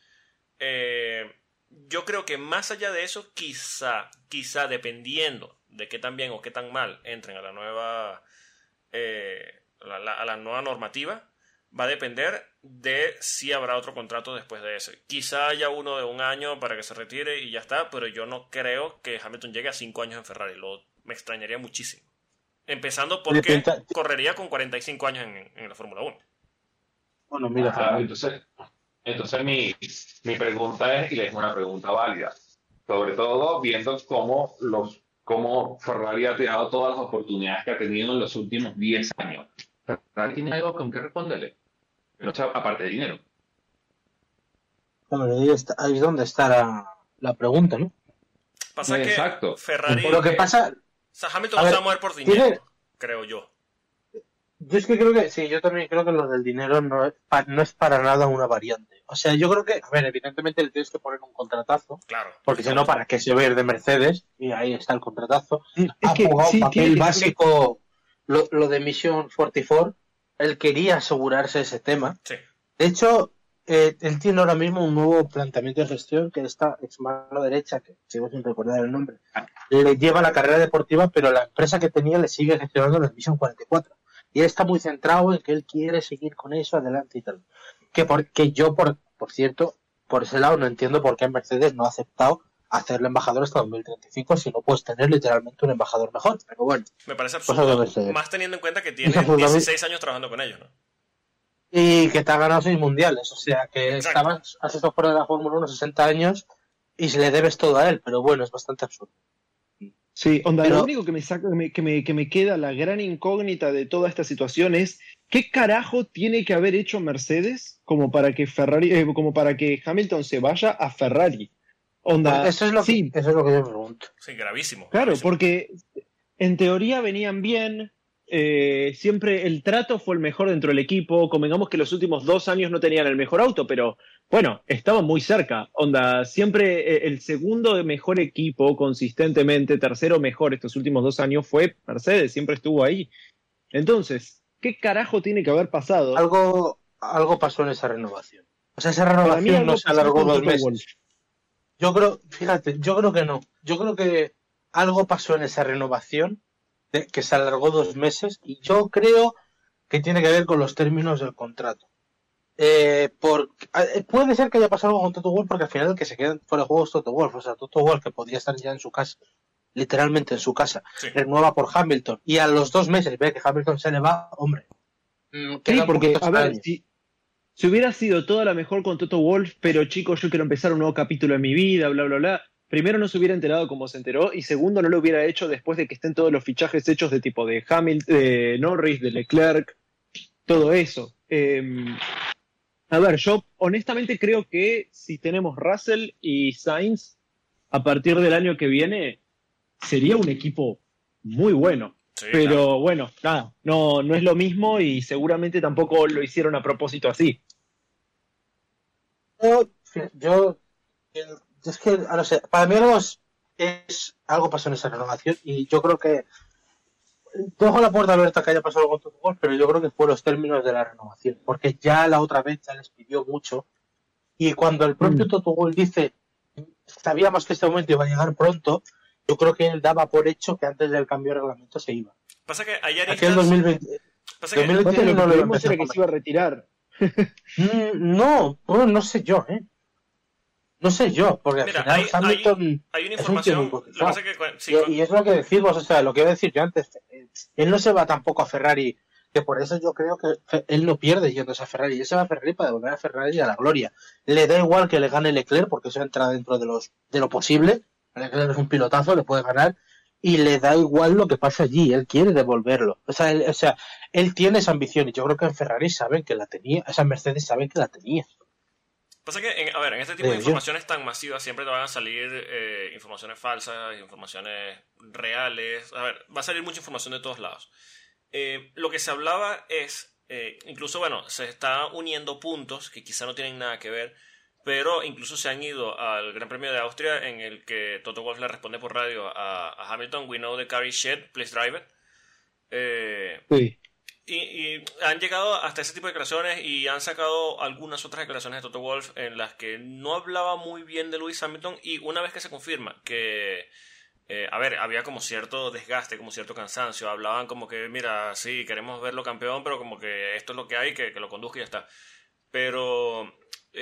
Yo creo que más allá de eso, quizá dependiendo de qué tan bien o qué tan mal entren a la nueva a la nueva normativa, va a depender de si habrá otro contrato después de ese. Quizá haya uno de 1 año para que se retire y ya está, pero yo no creo que Hamilton llegue a 5 años en Ferrari. Me extrañaría muchísimo. Empezando porque correría con 45 años en la Fórmula 1. Bueno, mira, Entonces mi pregunta es, y es una pregunta válida, sobre todo viendo cómo Ferrari ha tirado todas las oportunidades que ha tenido en los últimos 10 años. Ferrari tiene algo con qué responderle, pero, aparte de dinero. bueno, ahí es donde está la pregunta, ¿no? Pasa Exacto. que Ferrari... Lo que pasa... O sea, Hamilton no se va a mover por dinero, creo yo. Yo es que creo que, sí, yo también creo que lo del dinero no es para nada una variante. O sea, yo creo que, a ver, evidentemente le tienes que poner un contratazo, Claro. porque si no, ¿para qué se va a ir de Mercedes? Y ahí está el contratazo. Es Ha que jugado sí, un tiene papel que ser- básico, lo de Mission 44, él quería asegurarse ese tema. Sí. De hecho, él tiene ahora mismo un nuevo planteamiento de gestión que esta ex mano derecha, que sigo sin recordar el nombre, le lleva la carrera deportiva, pero la empresa que tenía le sigue gestionando la Mission 44. Y él está muy centrado en que él quiere seguir con eso adelante y tal. Que yo, por cierto, por ese lado no entiendo por qué Mercedes no ha aceptado hacerle embajador hasta 2035 si no puedes tener literalmente un embajador mejor. Pero bueno, Me parece Cosa de absurdo. Mercedes. Más teniendo en cuenta que tiene Absolutamente. 16 años trabajando con ellos, ¿no? y que te ha ganado 6 mundiales. O sea, que Exacto. has estado fuera de la Fórmula 1 60 años y se le debes todo a él. Pero bueno, es bastante absurdo. Sí, onda, Pero- lo único que me saca, que me queda la gran incógnita de toda esta situación es ¿qué carajo tiene que haber hecho Mercedes como para que como para que Hamilton se vaya a Ferrari? Onda, Eso es lo sí, que yo me pregunto. Sí, gravísimo. claro, gravísimo. porque en teoría venían bien, siempre el trato fue el mejor dentro del equipo, convengamos que los últimos 2 años no tenían el mejor auto, pero bueno, estaban muy cerca, onda, siempre el segundo mejor equipo consistentemente, tercero mejor estos últimos 2 años fue Mercedes, siempre estuvo ahí. Entonces, ¿qué carajo tiene que haber pasado? Algo pasó en esa renovación. O sea, esa Para mí renovación algo no se pasó alargó con 2 Toto meses. Wolff. Yo creo que no. Yo creo que algo pasó en esa renovación que se alargó 2 meses y yo creo que tiene que ver con los términos del contrato. Puede ser que haya pasado algo con Toto Wolff porque al final el que se queda fuera de juego es Toto Wolff. O sea, Toto Wolff que podría estar ya en su casa literalmente en su casa, Sí. renueva por Hamilton, y a los 2 meses ve que Hamilton se le va, hombre. Sí, Queda un porque, poquito a ver, extraño. si hubiera sido toda la mejor con Toto Wolff, pero chicos, yo quiero empezar un nuevo capítulo en mi vida, bla, bla, bla. Primero no se hubiera enterado como se enteró, y segundo no lo hubiera hecho después de que estén todos los fichajes hechos de tipo de Hamilton, de Norris, de Leclerc, todo eso. A ver, yo honestamente creo que si tenemos Russell y Sainz, a partir del año que viene, sería un equipo muy bueno. Sí, Pero claro. bueno, nada, no es lo mismo y seguramente tampoco lo hicieron a propósito así. Yo es que, no sé, para mí algo pasó en esa renovación, y yo creo que dejo la puerta abierta que haya pasado algo con Toto Wolff, pero yo creo que fue los términos de la renovación, porque ya la otra vez ya les pidió mucho, y cuando el propio Toto Wolff dice, sabíamos que este momento iba a llegar pronto, yo creo que él daba por hecho que antes del cambio de reglamento se iba. Pasa que hay Aquel aristas. 2020, Pasa que, 2021 Aparte, lo no que lo creímos empezó era a que se iba a retirar. No, bueno, no sé yo, No sé yo, porque mira, al final Hamilton hay una es un tío muy información. Lo que cotizado. pasa es que sí, Y es lo que decimos, o sea, lo que iba a decir yo antes, él no se va tampoco a Ferrari, que por eso yo creo que él no pierde yéndose a Ferrari, él se va a Ferrari para devolver a Ferrari a la gloria. Le da igual que le gane Leclerc, porque eso entra dentro de lo posible, Leclerc es un pilotazo, le puede ganar, y le da igual lo que pasa allí, él quiere devolverlo. O sea, él tiene esa ambición, y yo creo que en Ferrari saben que la tenía, esas Mercedes saben que la tenía. pasa que, a ver, en este tipo de informaciones tan masivas siempre te van a salir informaciones falsas, informaciones reales. A ver, va a salir mucha información de todos lados. Lo que se hablaba es, incluso, bueno, se está uniendo puntos que quizá no tienen nada que ver, pero incluso se han ido al Gran Premio de Austria en el que Toto Wolff le responde por radio a Hamilton: "We know the car is shit, please drive it". Sí. Y han llegado hasta ese tipo de declaraciones y han sacado algunas otras declaraciones de Toto Wolff en las que no hablaba muy bien de Lewis Hamilton, y una vez que se confirma que, a ver, había como cierto desgaste, como cierto cansancio, hablaban como que, mira, sí, queremos verlo campeón, pero como que esto es lo que hay, que lo conduzca y ya está. Pero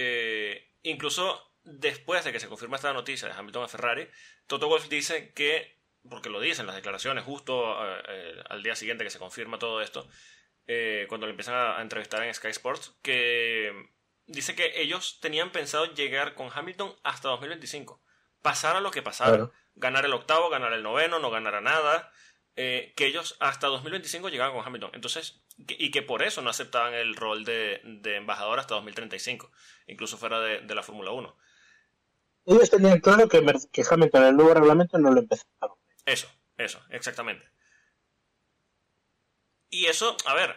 incluso después de que se confirma esta noticia de Hamilton a Ferrari, Toto Wolff dice que, porque lo dicen las declaraciones justo al día siguiente que se confirma todo esto, cuando le empiezan a entrevistar en Sky Sports, que dice que ellos tenían pensado llegar con Hamilton hasta 2025, pasara lo que pasara, Claro. ganar el octavo, ganar el noveno, no ganara nada, que ellos hasta 2025 llegaban con Hamilton, entonces, y que por eso no aceptaban el rol de embajador hasta 2035, incluso fuera de la Fórmula 1. Ellos tenían claro que Hamilton en el nuevo reglamento no lo empezaron. Eso, exactamente. Y eso, a ver,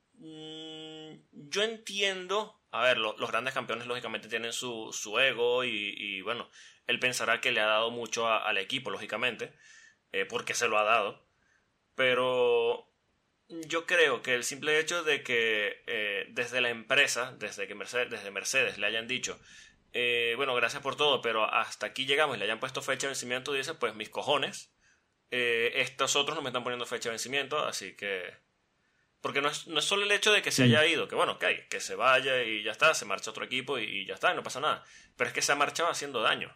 yo entiendo, a ver, los grandes campeones lógicamente tienen su ego y bueno, él pensará que le ha dado mucho al equipo, lógicamente, porque se lo ha dado, pero yo creo que el simple hecho de que desde la empresa, desde Mercedes le hayan dicho, bueno, gracias por todo, pero hasta aquí llegamos, y le hayan puesto fecha de vencimiento, dice, pues mis cojones, estos otros no me están poniendo fecha de vencimiento, así que... Porque no es solo el hecho de que se haya ido, que bueno, que se vaya y ya está, se marcha otro equipo y ya está, y no pasa nada. Pero es que se ha marchado haciendo daño.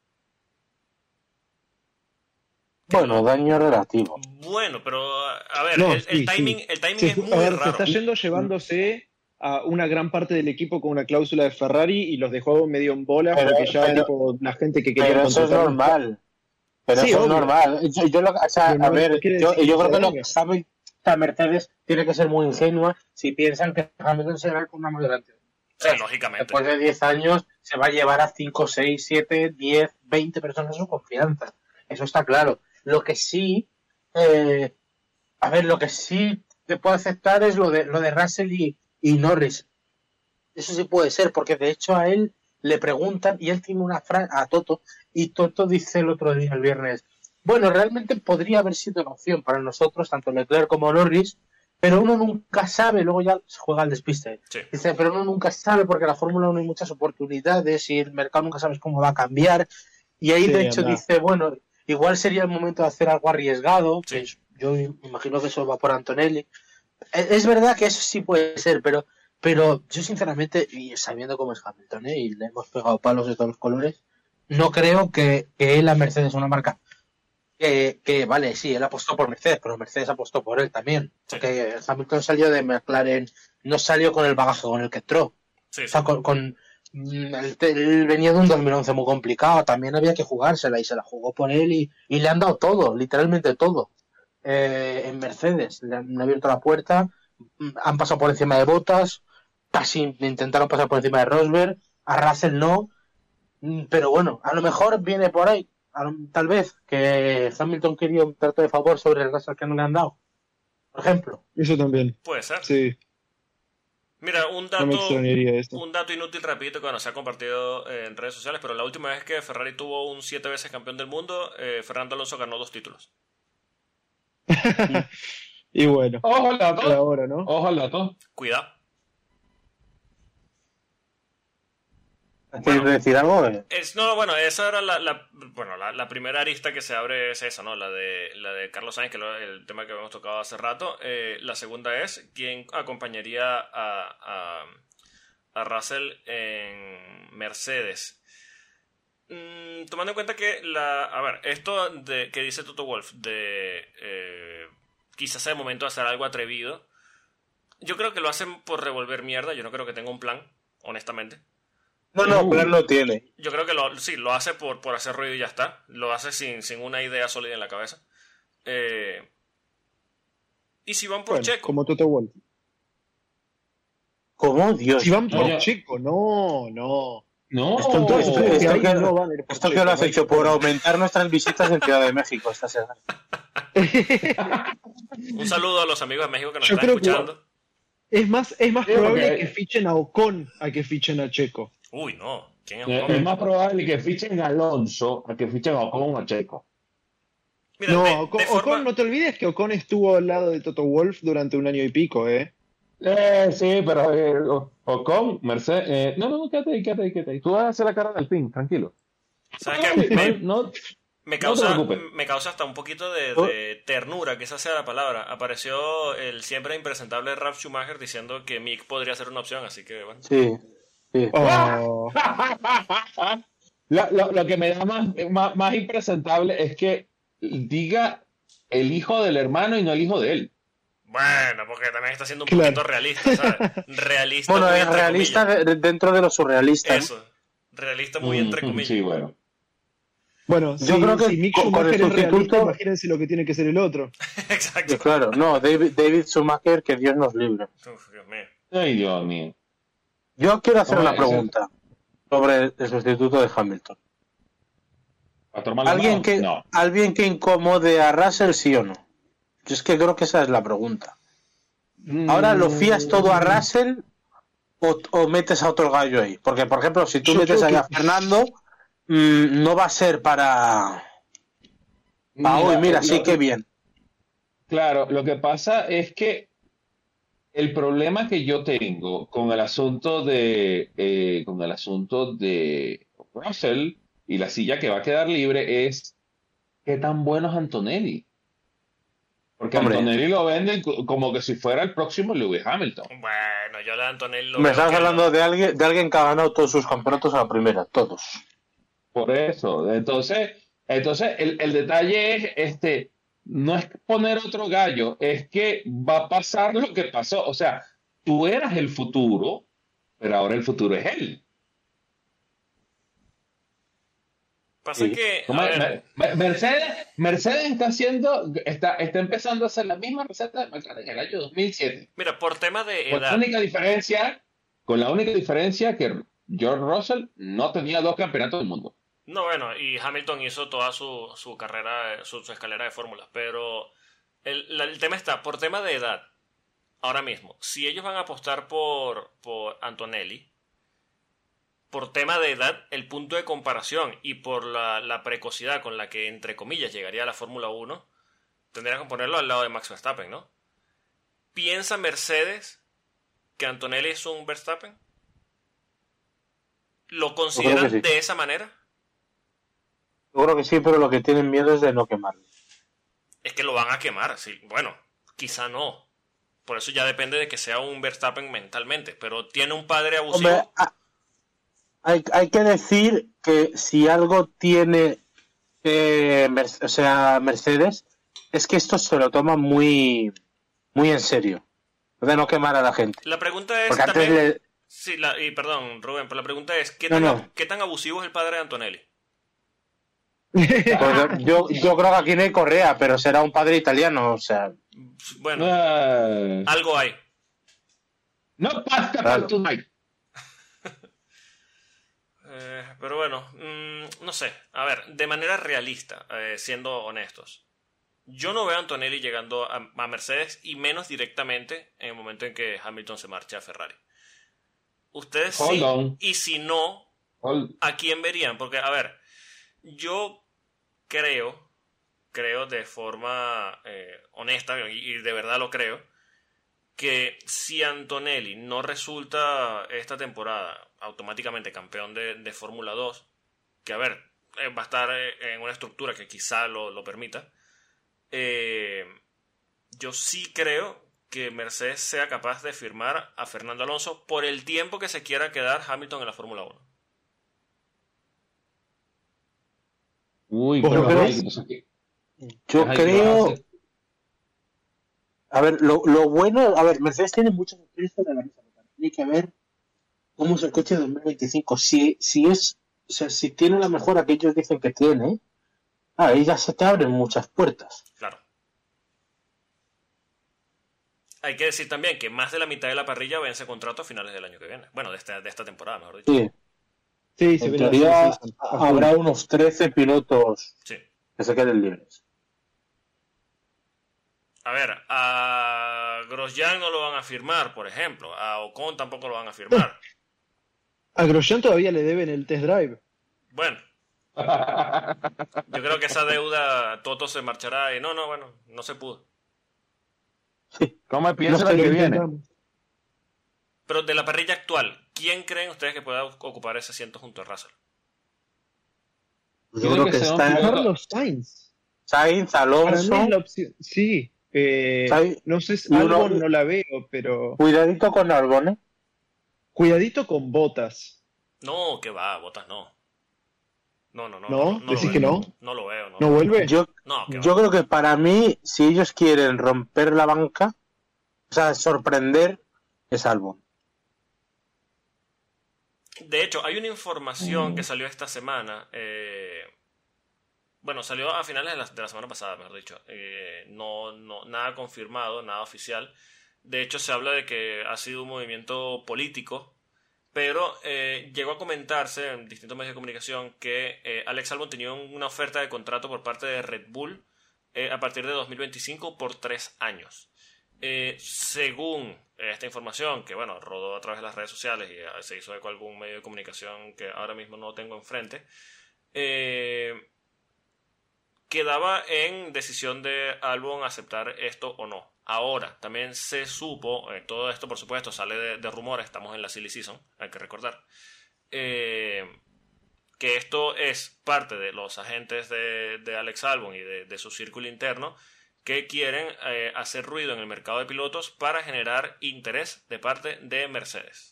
Bueno, daño relativo. Bueno, pero a ver, No, el timing sí. es muy A ver, se raro. está yendo llevándose a una gran parte del equipo con una cláusula de Ferrari y los dejó medio en bola porque ya tipo, la gente que quería Pero eso es contratar- normal. Pero Sí, eso es obvio. normal. O sea, Pero a no ver, quiere yo decir que creo que venga. lo que sabe esta Mercedes tiene que ser muy ingenua si piensan que Hamilton será el más delante. O sea, lógicamente. Después de 10 años se va a llevar a 5, 6, 7, 10, 20 personas su confianza. Eso está claro. Lo que sí, lo que sí te puedo aceptar es lo de Russell y Norris. Eso sí puede ser, porque de hecho a él le preguntan y él tiene una frase a Toto, y Toto dice el otro día, el viernes, bueno, realmente podría haber sido una opción para nosotros, tanto Leclerc como Norris, pero uno nunca sabe, luego ya se juega al despiste. Sí. Dice, pero uno nunca sabe porque en la Fórmula 1 hay muchas oportunidades y el mercado nunca sabes cómo va a cambiar. Y ahí Sí, de hecho anda. dice, bueno, igual sería el momento de hacer algo arriesgado, Sí. que yo imagino que eso va por Antonelli. Es verdad que eso sí puede ser, pero yo sinceramente, y sabiendo cómo es Hamilton, y le hemos pegado palos de todos los colores, no creo que él a Mercedes, una marca que vale, sí, él apostó por Mercedes, pero Mercedes apostó por él también. Sí. Porque Hamilton salió de McLaren, no salió con el bagaje con el que entró. Sí, O sea, él venía de un 2011 muy complicado, también había que jugársela y se la jugó por él y le han dado todo, literalmente todo. En Mercedes le han abierto la puerta, han pasado por encima de Bottas, casi intentaron pasar por encima de Rosberg, a Russell no, pero bueno, a lo mejor viene por ahí, tal vez que Hamilton quería un trato de favor sobre el Russell que no le han dado, por ejemplo. Eso también. puede ser. Sí, Mira, un no me dato, extrañaría esto. un dato inútil rapidito que bueno, se ha compartido en redes sociales, pero la última vez que Ferrari tuvo un 7 veces campeón del mundo, Fernando Alonso ganó 2 títulos. Y bueno, Ojo al por dato. ahora, ¿no? Ojo al dato. Cuidado. ¿Quieres decir algo? Bueno, esa era la primera arista que se abre es esa, ¿no? La de Carlos Sainz, que es el tema que habíamos tocado hace rato. La segunda es quién acompañaría a Russell en Mercedes. Tomando en cuenta que esto que dice Toto Wolff quizás sea el momento de hacer algo atrevido. Yo creo que lo hacen por revolver mierda. Yo no creo que tenga un plan, honestamente. No, plan no tiene. Yo creo que lo hace por hacer ruido y ya está. Lo hace sin una idea sólida en la cabeza. Y si van por Bueno, Checo. como Toto Wolff. ¿Cómo? Dios. Si van por Oye. Checo, no. No. Esto Ahí que- no van a ir por Esto que Checo, lo has ¿no? hecho por aumentar nuestras visitas en Ciudad de México esta semana. Un saludo a los amigos de México que nos Yo están creo que- escuchando. Es más Sí, probable porque- que fichen a Ocon a que fichen a Checo. Uy, no. ¿Quién es Es Ocon? más probable que fichen a Alonso a que fichen a Ocon o a Checo. Mira, No, de Ocon, forma- no te olvides que Ocon estuvo al lado de Toto Wolff durante un año y pico, ¿eh? Sí, pero Ocon, Mercedes. No, quédate ahí. Tú vas a hacer la cara del pin, tranquilo. ¿Sabes qué? No, Me No te preocupes. causa hasta un poquito de ternura, que esa sea la palabra. Apareció el siempre impresentable Ralf Schumacher diciendo que Mick podría ser una opción, así que bueno. Sí. Oh, Lo que me da más impresentable es que diga el hijo del hermano y no el hijo de él. Bueno, porque también está siendo un Claro. poquito realista, ¿sabes? Realista Bueno, muy es entre realista comillas. dentro de lo surrealista. ¿no? Eso. Realista muy entre comillas. Sí, bueno. bueno, Yo creo que si Mick con el Schumacher es realista, sustituto- imagínense lo que tiene que ser el otro. Exacto. Claro, no, David Schumacher, que Dios nos libre. Uf, Dios mío. Ay, Dios mío. Yo quiero hacer Hombre, una pregunta sobre el sustituto de Hamilton. ¿Pastor Maldonado? No. ¿Alguien que incomode a Russell, sí o no? Yo es que creo que esa es la pregunta. Ahora, ¿lo fías todo a Russell o metes a otro gallo ahí? Porque, por ejemplo, si tú Yo metes creo ahí que- a Fernando, no va a ser para hoy, mira, sí que bien. Claro, lo que pasa es que el problema que yo tengo con el asunto de Russell y la silla que va a quedar libre es qué tan bueno es Antonelli. Porque Hombre. Antonelli lo venden como que si fuera el próximo Lewis Hamilton. Bueno, yo la de Antonelli lo Me veo estás que hablando de alguien que ha ganado todos sus campeonatos a la primera, todos. Por eso. Entonces el detalle es no es poner otro gallo, es que va a pasar lo que pasó. O sea, tú eras el futuro, pero ahora el futuro es él. Pasa Sí. que, a ¿Cómo es? ver, Mercedes está empezando a hacer la misma receta de McLaren en el año 2007. mira, por tema de Con la edad, única diferencia que George Russell no tenía 2 campeonatos del mundo. no, bueno, y Hamilton hizo toda su carrera, su escalera de fórmulas, pero el tema está, por tema de edad, ahora mismo, si ellos van a apostar por Antonelli, por tema de edad, el punto de comparación y por la precocidad con la que, entre comillas, llegaría a la Fórmula 1, tendría que ponerlo al lado de Max Verstappen, ¿no? ¿Piensa Mercedes que Antonelli es un Verstappen? ¿Lo consideran que sí. de esa manera? Yo creo que sí, pero lo que tienen miedo es de no quemarlo. Es que lo van a quemar, sí. Bueno, quizá no. Por eso ya depende de que sea un Verstappen mentalmente. Pero tiene un padre abusivo. Hombre, hay que decir que si algo tiene o sea, Mercedes, es que esto se lo toma muy, muy en serio. De no quemar a la gente. La pregunta es Porque antes también... Sí, y perdón, Rubén, pero la pregunta es, ¿qué tan abusivo es el padre de Antonelli? Pues yo creo que aquí no hay Correa, pero será un padre italiano, o sea... Bueno, algo hay. No pasta Claro. para tonight. Pero bueno, no sé. A ver, de manera realista, siendo honestos, yo no veo a Antonelli llegando a Mercedes y menos directamente en el momento en que Hamilton se marche a Ferrari. Ustedes sí, Hold on. y si no, ¿a quién verían? Porque, a ver, yo creo de forma honesta, y de verdad lo creo, que si Antonelli no resulta esta temporada automáticamente campeón de Fórmula 2, que a ver, va a estar en una estructura que quizá lo permita, yo sí creo que Mercedes sea capaz de firmar a Fernando Alonso por el tiempo que se quiera quedar Hamilton en la Fórmula 1. Uy, ¿Vos pero lo crees? Yo creo... A ver, lo bueno... A ver, Mercedes tiene muchas opciones sobre la mesa. Tiene que ver cómo es el coche de 2025. Si es... O sea, si tiene la mejora que ellos dicen que tiene, ahí ya se te abren muchas puertas. Claro. Hay que decir también que más de la mitad de la parrilla vence contrato a finales del año que viene. Bueno, de esta temporada, mejor dicho. Sí, Sí, se en ve teoría la season. habrá unos 13 pilotos Sí. que se queden libres. A ver, a Grosjean no lo van a firmar, por ejemplo. A Ocon tampoco lo van a firmar. A Grosjean todavía le deben el test drive. Bueno, yo creo que esa deuda Toto se marchará y bueno, no se pudo. ¿Cómo piensa No, el que lo viene? intentamos. Pero de la parrilla actual, ¿quién creen ustedes que pueda ocupar ese asiento junto a Russell? Yo Tiene creo que que ser un está piloto- Carlos Sainz. Sainz, Para mí Alonso. es la opción. Sí. Sainz- No sé, y uno- Albon no la veo, pero Cuidadito con Albon, ¿eh? cuidadito con Bottas. No, que va, Bottas no. No. ¿No? lo ¿Decís veo. que no? No lo veo. ¿No vuelve? Yo No, que Yo va. creo que para mí, si ellos quieren romper la banca, o sea, sorprender, es Albon. De hecho, hay una información que salió esta semana. Bueno, salió a finales de la semana pasada, mejor dicho. No, nada confirmado, nada oficial. De hecho, se habla de que ha sido un movimiento político, pero llegó a comentarse en distintos medios de comunicación que Alex Albon tenía una oferta de contrato por parte de Red Bull a partir de 2025 por 3 años. Según esta información, que bueno, rodó a través de las redes sociales y se hizo eco a algún medio de comunicación que ahora mismo no tengo enfrente, quedaba en decisión de Albon aceptar esto o no. Ahora, también se supo, todo esto por supuesto sale de rumores, estamos en la silly season, hay que recordar, que esto es parte de los agentes de Alex Albon y de su círculo interno que quieren hacer ruido en el mercado de pilotos para generar interés de parte de Mercedes.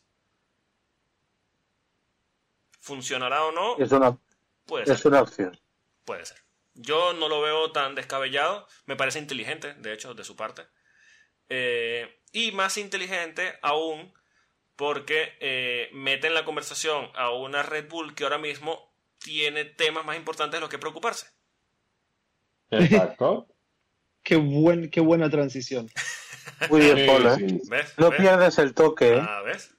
¿Funcionará o no? Puede ser. Es una opción. Puede ser. Yo no lo veo tan descabellado. Me parece inteligente, de hecho, de su parte. Y más inteligente aún porque mete en la conversación a una Red Bull que ahora mismo tiene temas más importantes de los que preocuparse. Exacto. Qué buena transición. Muy bien, Sí, Polo, ¿eh? sí. ¿Ves? No ¿Ves? pierdes el toque, ¿eh? Ah, ¿ves?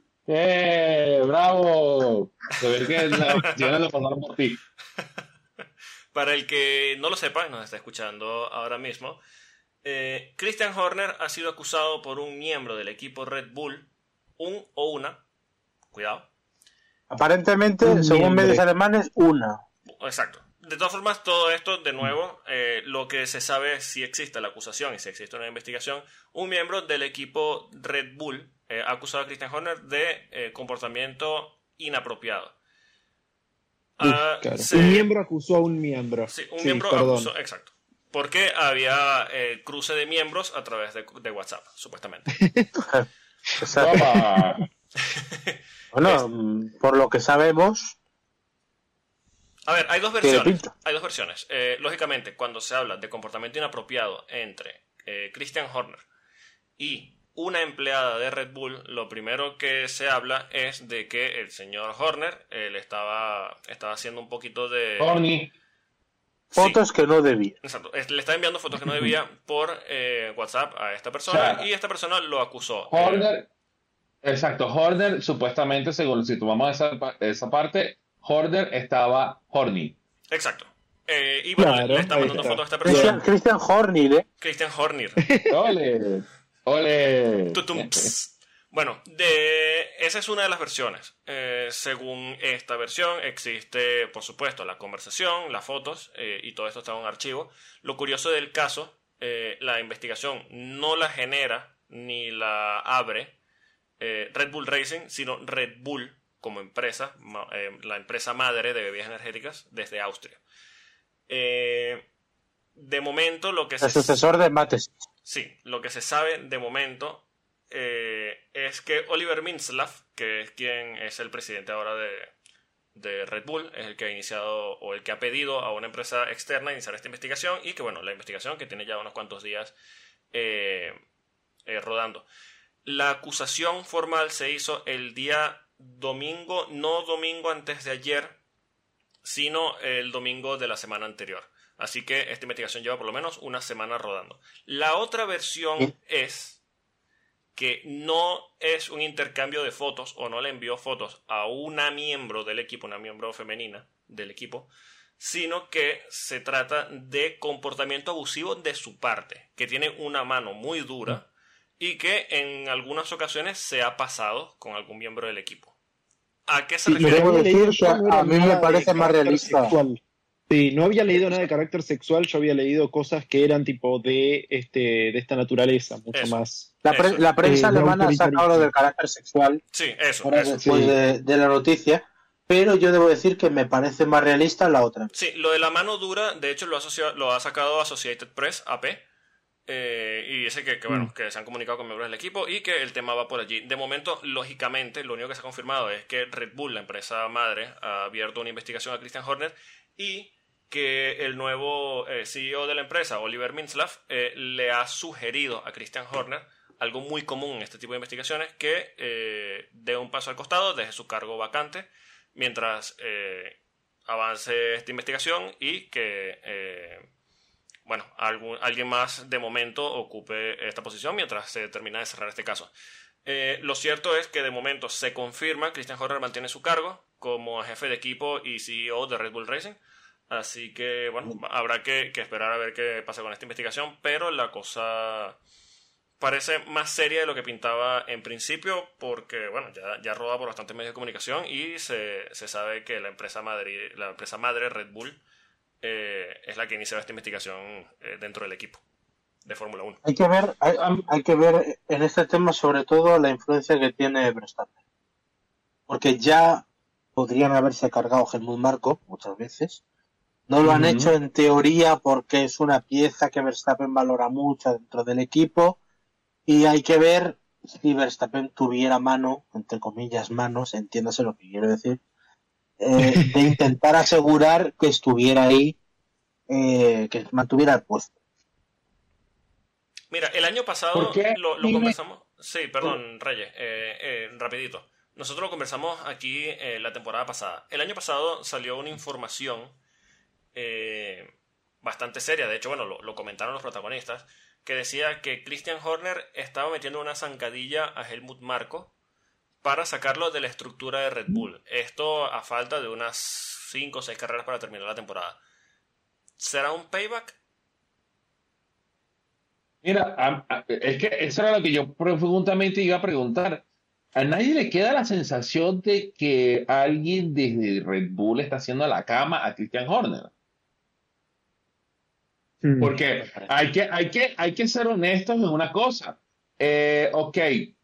¡Bravo! Se ve que las opciones lo pasaron por ti. Para el que no lo sepa y nos está escuchando ahora mismo, Christian Horner ha sido acusado por un miembro del equipo Red Bull, cuidado, Aparentemente, Un según miembro. medios alemanes, una. exacto. De todas formas, todo esto, de nuevo, lo que se sabe es si existe la acusación y si existe una investigación. Un miembro del equipo Red Bull ha acusado a Christian Horner de comportamiento inapropiado. Claro. Se- Un miembro acusó a un miembro. Sí, un Sí, miembro perdón. acusó, exacto. Porque había cruce de miembros a través de WhatsApp, supuestamente. O sea, Toma. bueno, por lo que sabemos, A ver, hay dos Tiene versiones. pinta. Hay dos versiones. Lógicamente, cuando se habla de comportamiento inapropiado entre Christian Horner y una empleada de Red Bull, lo primero que se habla es de que el señor Horner le estaba haciendo un poquito de... Tony, Fotos que no debía. Exacto. Le estaba enviando fotos que no debía por WhatsApp a esta persona, O sea, y esta persona lo acusó. Horner, exacto, Horner supuestamente, según si tomamos esa parte, Horner estaba horny. Exacto. Y bueno, Claro, le está ahí mandando está. fotos a esta persona. Christian Horner, ¿eh? Christian Horner. ¡Ole! ¡Ole! Tutum, ps. Bueno, esa es una de las versiones. Según esta versión, existe, por supuesto, la conversación, las fotos, y todo esto está en un archivo. Lo curioso del caso, la investigación no la genera ni la abre Red Bull Racing, sino Red Bull como empresa, la empresa madre de bebidas energéticas desde Austria. De momento, El sucesor de Mates. Sí, lo que se sabe de momento es que Oliver Mintzlaff, que es quien es el presidente ahora de Red Bull, es el que ha iniciado o el que ha pedido a una empresa externa iniciar esta investigación, y que bueno, la investigación que tiene ya unos cuantos días rodando. La acusación formal se hizo el día domingo, no domingo antes de ayer, sino el domingo de la semana anterior. Así que esta investigación lleva por lo menos una semana rodando. La otra versión es que no es un intercambio de fotos, o no le envió fotos a una miembro del equipo, una miembro femenina del equipo, sino que se trata de comportamiento abusivo de su parte, que tiene una mano muy dura y que en algunas ocasiones se ha pasado con algún miembro del equipo. ¿A qué se Sí, lo refiere? que Debo había decir leído que yo no era a mí me nada de parece más carácter realista. sexual. Sí, no había leído nada de carácter sexual, yo había leído cosas que eran tipo de esta naturaleza, mucho Eso. más. La prensa no alemana ha sacado lo autoritarismo. del carácter sexual Sí, eso. ahora después de la noticia, pero yo debo decir que me parece más realista la otra. Sí, lo de la mano dura, de hecho, lo ha sacado Associated Press, AP, y dice bueno, que se han comunicado con miembros del equipo y que el tema va por allí. De momento, lógicamente, lo único que se ha confirmado es que Red Bull, la empresa madre, ha abierto una investigación a Christian Horner, y que el nuevo CEO de la empresa, Oliver Mintzlaff, le ha sugerido a Christian Horner algo muy común en este tipo de investigaciones, que dé un paso al costado, deje su cargo vacante mientras avance esta investigación, y que bueno, alguien más de momento ocupe esta posición mientras se termina de cerrar este caso. Lo cierto es que de momento se confirma, Christian Horner mantiene su cargo como jefe de equipo y CEO de Red Bull Racing. Así que, bueno, habrá que esperar a ver qué pasa con esta investigación, pero la cosa parece más seria de lo que pintaba en principio, porque, bueno, ya roda por bastantes medios de comunicación y se sabe que la empresa madre Red Bull es la que inició esta investigación dentro del equipo de Fórmula 1. Hay que ver en este tema sobre todo la influencia que tiene Verstappen. Porque ya podrían haberse cargado Helmut Marko muchas veces. No lo han hecho en teoría porque es una pieza que Verstappen valora mucho dentro del equipo, y hay que ver si Verstappen tuviera mano, entre comillas manos, entiéndase lo que quiero decir, de intentar asegurar que estuviera ahí, que mantuviera el puesto. Mira, el año pasado ¿Por qué? lo conversamos. Sí, perdón, Reyes, rapidito. Nosotros lo conversamos aquí la temporada pasada. El año pasado salió una información bastante seria, de hecho, bueno, lo comentaron los protagonistas, que decía que Christian Horner estaba metiendo una zancadilla a Helmut Marko para sacarlo de la estructura de Red Bull. Esto a falta de unas 5 o 6 carreras para terminar la temporada. ¿Será un payback? Mira, es que eso era lo que yo profundamente iba a preguntar. A nadie le queda la sensación de que alguien desde Red Bull está haciendo la cama a Christian Horner. Porque hay que ser honestos en una cosa. Ok,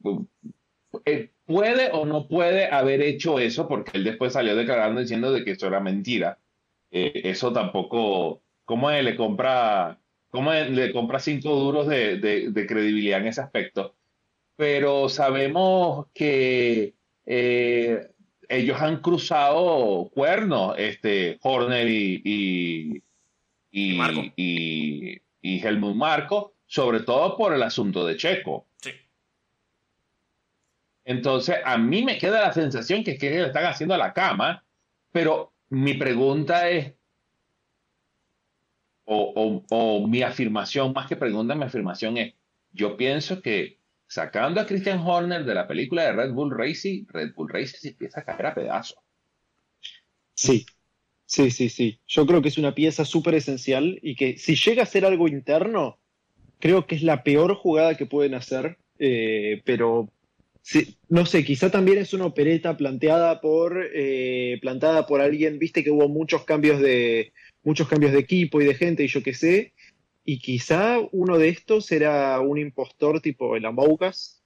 puede o no puede haber hecho eso, porque él después salió declarando diciendo de que eso era mentira. Eso tampoco, ¿cómo le compra 5 duros de credibilidad en ese aspecto? Pero sabemos que ellos han cruzado cuernos, Horner Y Marco. y Helmut Marko, sobre todo por el asunto de Checo. Sí. Entonces, a mí me queda la sensación que es que le están haciendo a la cama, pero mi pregunta es, o mi afirmación, más que pregunta, mi afirmación es, yo pienso que sacando a Christian Horner de la película de Red Bull Racing se empieza a caer a pedazos. Sí. Yo creo que es una pieza súper esencial y que si llega a ser algo interno, creo que es la peor jugada que pueden hacer, pero sí, no sé, quizá también es una opereta plantada por alguien, viste que hubo muchos cambios de equipo y de gente y yo qué sé, y quizá uno de estos era un impostor tipo el Among Us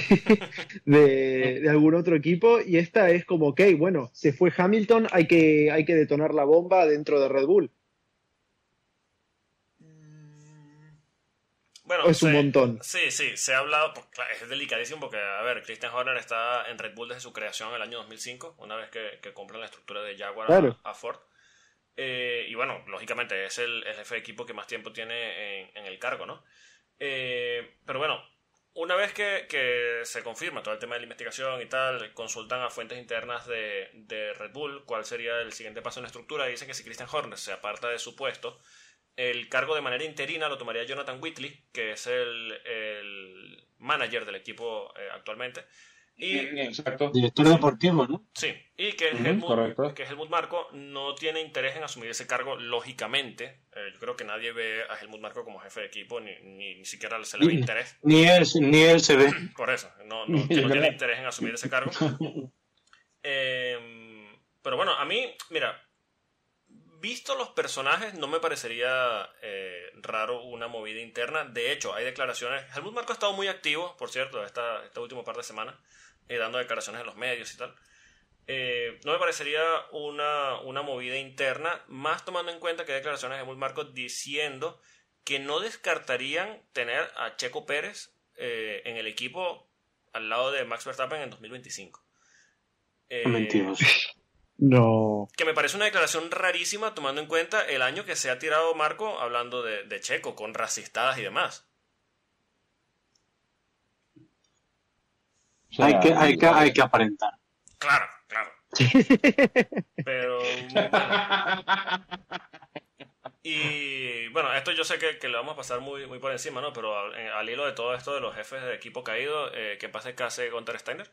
de algún otro equipo, y esta es como, ok, bueno, se fue Hamilton, hay que detonar la bomba dentro de Red Bull. Bueno, Es un montón. Sí, se ha hablado, es delicadísimo porque, a ver, Christian Horner está en Red Bull desde su creación en el año 2005, una vez que compran la estructura de Jaguar Claro. a Ford. Y bueno, lógicamente es el jefe de equipo que más tiempo tiene en el cargo, ¿no? Pero bueno, una vez que se confirma todo el tema de la investigación y tal, consultan a fuentes internas de Red Bull cuál sería el siguiente paso en la estructura, y dicen que si Christian Horner se aparta de su puesto, el cargo de manera interina lo tomaría Jonathan Whitley, que es el manager del equipo actualmente. Y, Exacto. Director deportivo, ¿no? sí, y que Correcto. Helmut Marko no tiene interés en asumir ese cargo, lógicamente. Yo creo que nadie ve a Helmut Marko como jefe de equipo, ni siquiera se le ve interés. Ni él se ve. Por eso, no tiene interés en asumir ese cargo. Pero bueno, a mí, mira, visto los personajes, no me parecería raro una movida interna. De hecho, hay declaraciones. Helmut Marko ha estado muy activo, por cierto, esta última par de semanas, dando declaraciones en los medios y tal. No me parecería una movida interna, más tomando en cuenta que hay declaraciones de Helmut Marko diciendo que no descartarían tener a Checo Pérez en el equipo al lado de Max Verstappen en 2025. Mentiroso. No. Que me parece una declaración rarísima tomando en cuenta el año que se ha tirado Marco hablando de Checo, con racistadas y demás. O sea, Hay que aparentar. Claro. Pero bueno. Y bueno, esto yo sé que le vamos a pasar muy, muy por encima, ¿no? Pero al hilo de todo esto de los jefes de equipo caído, ¿qué pasa que hace Gunter Steiner?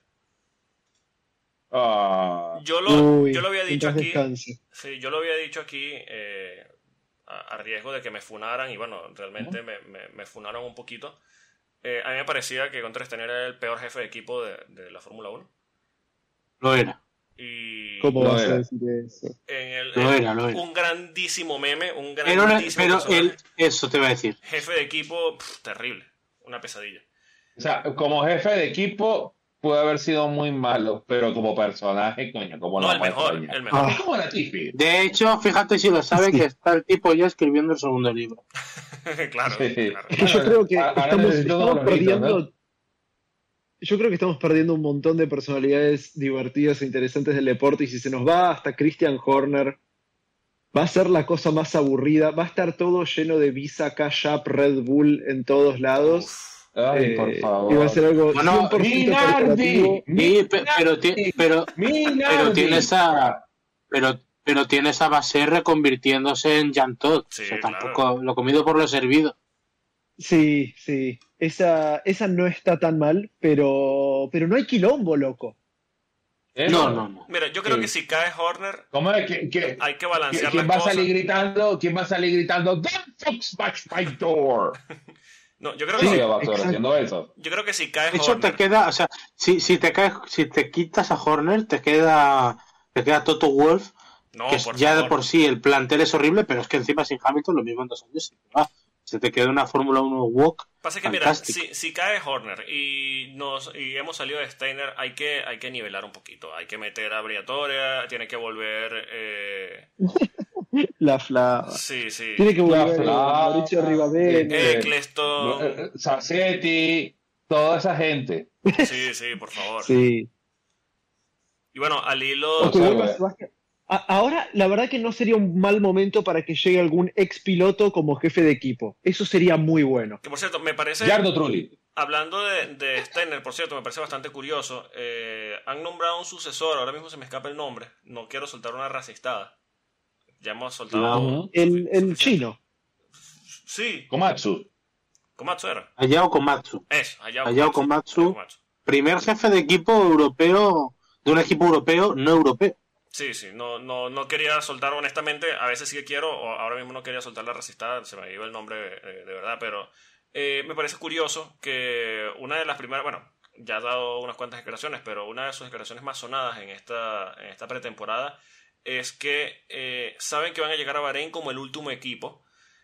Yo lo había dicho aquí. Sí, yo lo había dicho aquí a riesgo de que me funaran, y bueno, realmente me funaron un poquito. A mí me parecía que Gunter Steiner era el peor jefe de equipo de la Fórmula 1. Lo era. Y ¿Cómo vas a decir eso? Lo era. Un grandísimo meme, Pero eso te va a decir. jefe de equipo, terrible, una pesadilla. O sea, como jefe de equipo puede haber sido muy malo, pero como personaje, coño, como No, la el mejor. Es como la Tiffy. De hecho, fíjate si lo sabe que está el tipo ya escribiendo el segundo libro. Claro. Yo creo que estamos perdiendo. ¿no? Yo creo que estamos perdiendo un montón de personalidades divertidas e interesantes del deporte, y si se nos va hasta Christian Horner, va a ser la cosa más aburrida. Va a estar todo lleno de Visa, Cash App, Red Bull en todos lados. Ay, por favor. Y va a ser algo Bueno, 100% corporativo. Pero tiene esa base reconvirtiéndose en Jean Todt. Sí, O sea, claro. tampoco lo comido por lo servido. Sí. Esa no está tan mal, pero no hay quilombo, loco. No. Mira, yo creo que si cae Horner, ¿Cómo es hay que balancear ¿quién las va a cosas. salir gritando? ¿Quién va a salir gritando? "Don't fucks back my door"? No, yo creo Sí, que va a estar haciendo eso. yo creo que si cae De hecho, Horner, te queda, o sea, si te quitas a Horner, te queda Toto Wolff, no, que por ya de favor. por sí el plantel es horrible, pero es que encima sin Hamilton lo mismo en 2 años se te queda una Fórmula 1 walk. Pasa que mira, fantástico. si cae Horner y hemos salido de Steiner, hay que nivelar un poquito. Hay que meter a Briatore, tiene que volver. La Flava. Sí. Tiene que volver Flava, Mauricio Rivabene. Eccleston. Sassetti, toda esa gente. Sí, por favor. Sí. Y bueno, al hilo... O que vuelva Sebastián. Ahora, la verdad que no sería un mal momento para que llegue algún ex piloto como jefe de equipo. Eso sería muy bueno. Que por cierto, me parece... Jarno Trulli. Hablando de Steiner, por cierto, me parece bastante curioso. Han nombrado un sucesor, ahora mismo se me escapa el nombre. No quiero soltar una racistada. Ya hemos soltado... El chino. Sí. Komatsu. Komatsu era. Hayao Komatsu. Eso, Hayao Komatsu. Primer jefe de equipo europeo, de un equipo europeo no europeo. Sí, no quería soltar honestamente, a veces sí que quiero, o ahora mismo no quería soltar la racistada, se me iba el nombre de verdad, pero me parece curioso que una de las primeras, bueno, ya ha dado unas cuantas declaraciones, pero una de sus declaraciones más sonadas en esta pretemporada es que saben que van a llegar a Bahrein como el último equipo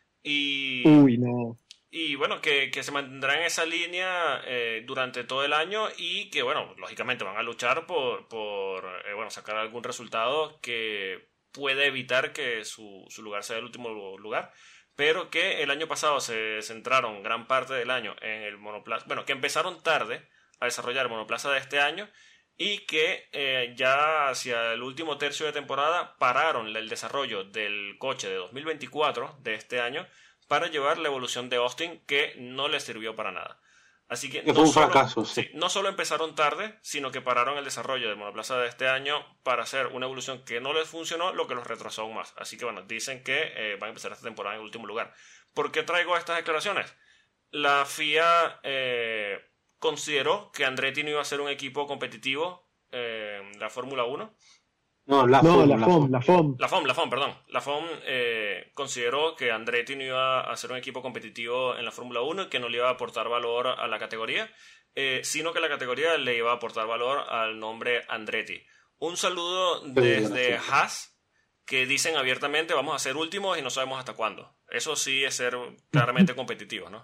Uy, no. y bueno, que se mantendrán en esa línea durante todo el año y que, bueno, lógicamente van a luchar por sacar algún resultado que pueda evitar que su lugar sea el último lugar, pero que el año pasado se centraron gran parte del año en el monoplaza, bueno, que empezaron tarde a desarrollar el monoplaza de este año y que ya hacia el último tercio de temporada pararon el desarrollo del coche de 2024 de este año para llevar la evolución de Austin, que no les sirvió para nada. Así que fue un fracaso. Sí, no solo empezaron tarde, sino que pararon el desarrollo del monoplaza de este año para hacer una evolución que no les funcionó, lo que los retrasó aún más. Así que bueno, dicen que van a empezar esta temporada en último lugar. ¿Por qué traigo estas declaraciones? La FIA consideró que Andretti no iba a ser un equipo competitivo en la Fórmula 1. La FOM. La FOM consideró que Andretti no iba a ser un equipo competitivo en la Fórmula 1 y que no le iba a aportar valor a la categoría, sino que la categoría le iba a aportar valor al nombre Andretti. Un saludo desde Haas, que dicen abiertamente vamos a ser últimos y no sabemos hasta cuándo. Eso sí es ser claramente competitivo, ¿no?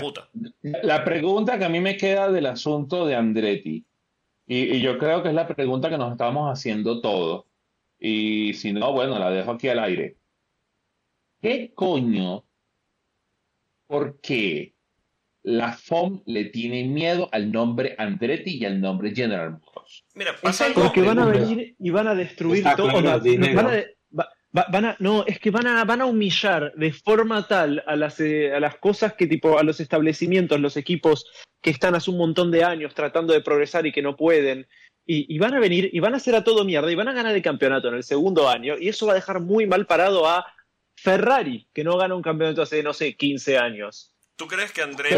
La pregunta que a mí me queda del asunto de Andretti, y yo creo que es la pregunta que nos estamos haciendo todos, y si no, bueno, la dejo aquí al aire. ¿Qué coño? ¿Por qué la FOM le tiene miedo al nombre Andretti y al nombre General Motors? Mira, pasa algo. Porque van a venir y van a destruir todo. Van a humillar de forma tal a las cosas que tipo a los establecimientos, los equipos que están hace un montón de años tratando de progresar y que no pueden. Y van a venir y van a hacer a todo mierda y van a ganar el campeonato en el segundo año y eso va a dejar muy mal parado a Ferrari, que no gana un campeonato hace, no sé, 15 años. ¿Tú crees que Andretti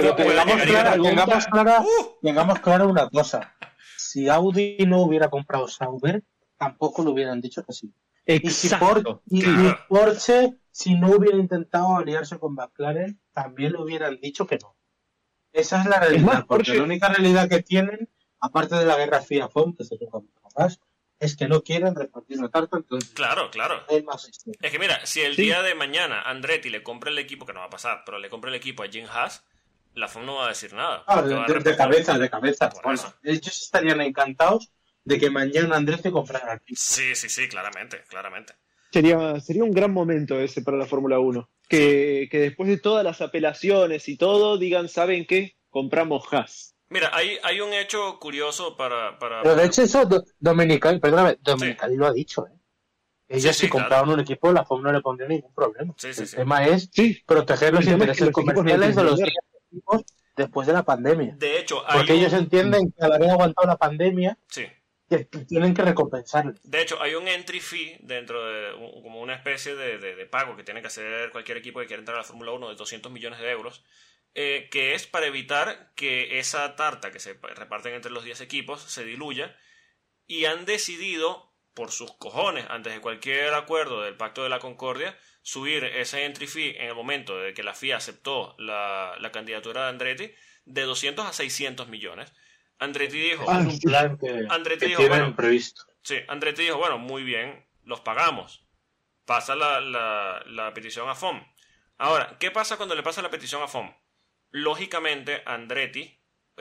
tengamos clara una cosa? Si Audi no hubiera comprado Sauber, tampoco lo hubieran dicho que sí. Exacto. Y Porsche, si no hubiera intentado aliarse con McLaren, también lo hubieran dicho que no. Esa es la realidad, más, porque Porsche... la única realidad que tienen, aparte de la guerra FIA-FOM, que se toca más, es que no quieren repartir la tarta, entonces... Claro. Hay más historia. Es que mira, si el día de mañana Andretti le compra el equipo, que no va a pasar, pero le compra el equipo a Jim Haas, la FOM no va a decir nada. De cabeza. Bueno, ellos estarían encantados de que mañana Andretti comprara el equipo. Sí, claramente. Sería un gran momento ese para la Fórmula 1. Que después de todas las apelaciones y todo, digan, ¿saben qué? Compramos Haas. Mira, hay un hecho curioso para... Pero de hecho eso, Domenicali lo ha dicho, ¿eh? Ellos si compraban un equipo, la FOM no le pondría ningún problema. El tema es proteger los intereses comerciales de los equipos después de la pandemia. De hecho, porque ellos entienden que al haber aguantado la pandemia, que tienen que recompensarles. De hecho, hay un entry fee dentro de como una especie de pago que tiene que hacer cualquier equipo que quiera entrar a la Fórmula 1 de 200 millones de euros, que es para evitar que esa tarta que se reparten entre los 10 equipos se diluya, y han decidido, por sus cojones, antes de cualquier acuerdo del Pacto de la Concordia, subir ese entry fee en el momento de que la FIA aceptó la candidatura de Andretti de 200 a 600 millones. Andretti dijo... es un plan que tienen previsto. Sí, Andretti dijo, bueno, muy bien, los pagamos. Pasa la petición a FOM. Ahora, ¿qué pasa cuando le pasa la petición a FOM? Lógicamente, Andretti,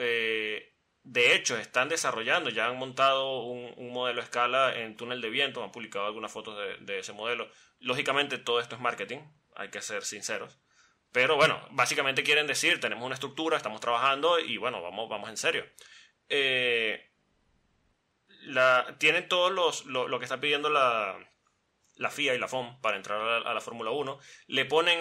de hecho, están desarrollando, ya han montado un modelo a escala en túnel de viento, han publicado algunas fotos de ese modelo. Lógicamente, todo esto es marketing, hay que ser sinceros. Pero bueno, básicamente quieren decir, tenemos una estructura, estamos trabajando y bueno, vamos en serio. tienen todos lo que está pidiendo la FIA y la FOM para entrar a la Fórmula 1, le ponen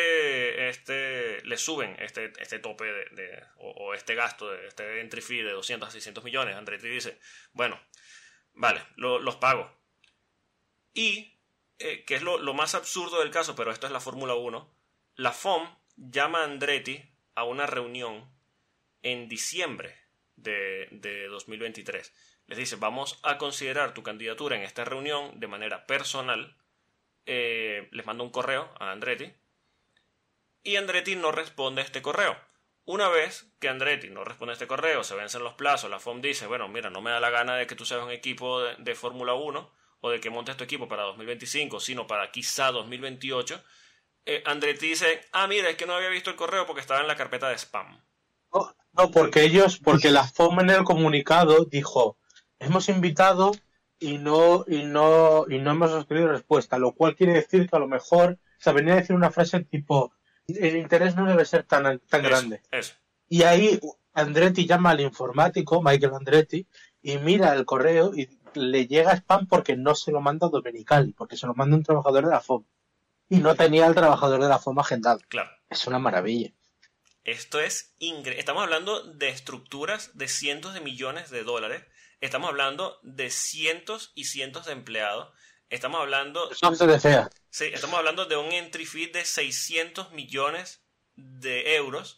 le suben este tope o este gasto, este entry fee de 200 a 600 millones. Andretti dice, bueno, vale, los pago. Y, que es lo más absurdo del caso, pero esto es la Fórmula 1, la FOM llama a Andretti a una reunión en diciembre de 2023. Les dice, vamos a considerar tu candidatura en esta reunión de manera personal. Les manda un correo a Andretti y Andretti no responde a este correo. Una vez que Andretti no responde a este correo, se vencen los plazos, la FOM dice, bueno, mira, no me da la gana de que tú seas un equipo de Fórmula 1 o de que montes tu equipo para 2025, sino para quizá 2028. Andretti dice, mira, es que no había visto el correo porque estaba en la carpeta de spam. No, porque la FOM en el comunicado dijo, hemos invitado y no hemos recibido respuesta, lo cual quiere decir que a lo mejor, venía a decir una frase tipo, el interés no debe ser tan grande. Eso. Y ahí Andretti llama al informático, Michael Andretti, y mira el correo y le llega spam porque no se lo manda Domenicali, porque se lo manda un trabajador de la FOM. Y no tenía al trabajador de la FOM agendado. Claro. Es una maravilla. Esto es increíble. Estamos hablando de estructuras de cientos de millones de dólares. Estamos hablando de cientos y cientos de empleados. Estamos hablando... No se desea. Sí, estamos hablando de un entry fee de 600 millones de euros.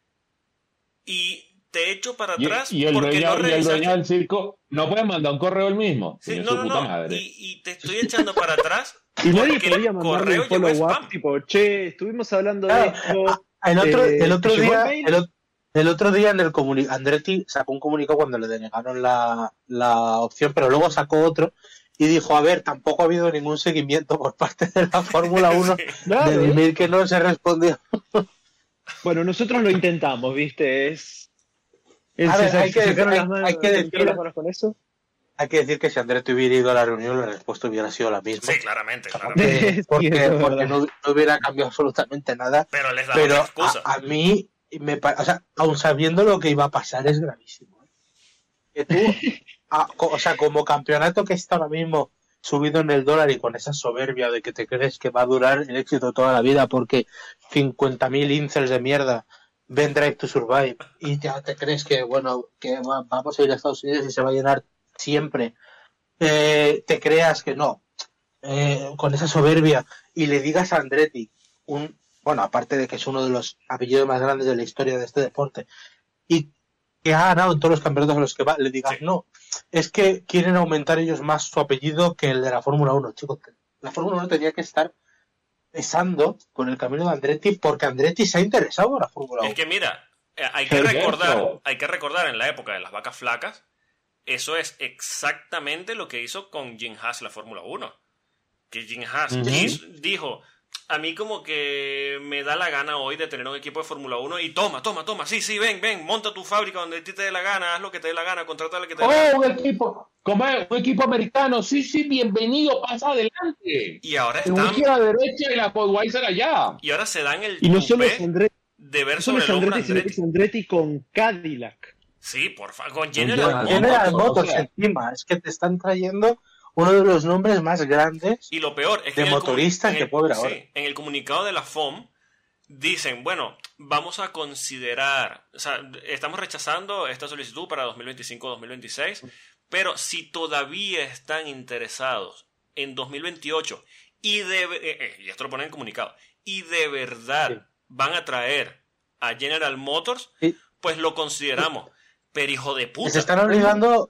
Y te echo para atrás y el porque dueño, no y el dueño revisaste... del circo no puede mandar un correo él mismo. Sí, Su puta no. madre. Y te estoy echando para atrás Y nadie porque podía el mandarle correo un llegó follow-up, spam. tipo, che, estuvimos hablando de esto. El otro ¿llegó día, el mail? el otro día en el Andretti sacó un comunicado cuando le denegaron la opción, pero luego sacó otro y dijo, a ver, tampoco ha habido ningún seguimiento por parte de la Fórmula 1 Sí. Claro. del email que no se respondió. Bueno, nosotros lo intentamos, ¿viste? A ver, hay que sacaron decir- las manos- hay que sacaron decir- las manos con eso. Hay que decir que si Andretti hubiera ido a la reunión, la respuesta hubiera sido la misma. Sí, claramente. Porque, Sí, eso es porque verdad. no hubiera cambiado absolutamente nada. Pero les daba Pero una excusa. a mí, aun sabiendo lo que iba a pasar, es gravísimo. Que tú, como campeonato que está ahora mismo subido en el dólar y con esa soberbia de que te crees que va a durar el éxito toda la vida porque 50.000 incels de mierda ven Drive to Survive y ya te crees que, bueno, que vamos a ir a Estados Unidos y se va a llenar siempre. Te creas que no. Con esa soberbia y le digas a Andretti bueno, aparte de que es uno de los apellidos más grandes de la historia de este deporte y que ha ganado en todos los campeonatos a los que va, le digas, Sí. no, es que quieren aumentar ellos más su apellido que el de la Fórmula 1, chicos. La Fórmula 1 tenía que estar pesando por el camino de Andretti porque Andretti se ha interesado en la Fórmula 1. Es que mira, hay ¿Qué que es recordar en la época de las vacas flacas, eso es exactamente lo que hizo con Jim Haas la Fórmula 1. Que Jim Haas dijo, a mí como que me da la gana hoy de tener un equipo de Fórmula 1 y toma, sí, ven, monta tu fábrica donde a ti te dé la gana, haz lo que te dé la gana, contrata al que te dé la gana. Un equipo, como es, un equipo americano, sí, bienvenido, pasa adelante. Y ahora El wiki a la derecha y la Budweiser allá. Y ahora se dan el Y no solo tupé es Andretti, de ver no solo sobre es el hombro a Andretti, sino que Andretti. es Andretti con Cadillac. Sí, por favor, con General General Motors, Motors o sea. encima, es que te están trayendo uno de los nombres más grandes. Y lo peor es que de motorista que puede haber ahora. en el comunicado de la FOM dicen, bueno, vamos a considerar, o sea, estamos rechazando esta solicitud para 2025-2026, pero si todavía están interesados en 2028 y esto lo ponen en el comunicado, y de verdad van a traer a General Motors, Sí. pues lo consideramos. Pero hijo de puta. Les están obligando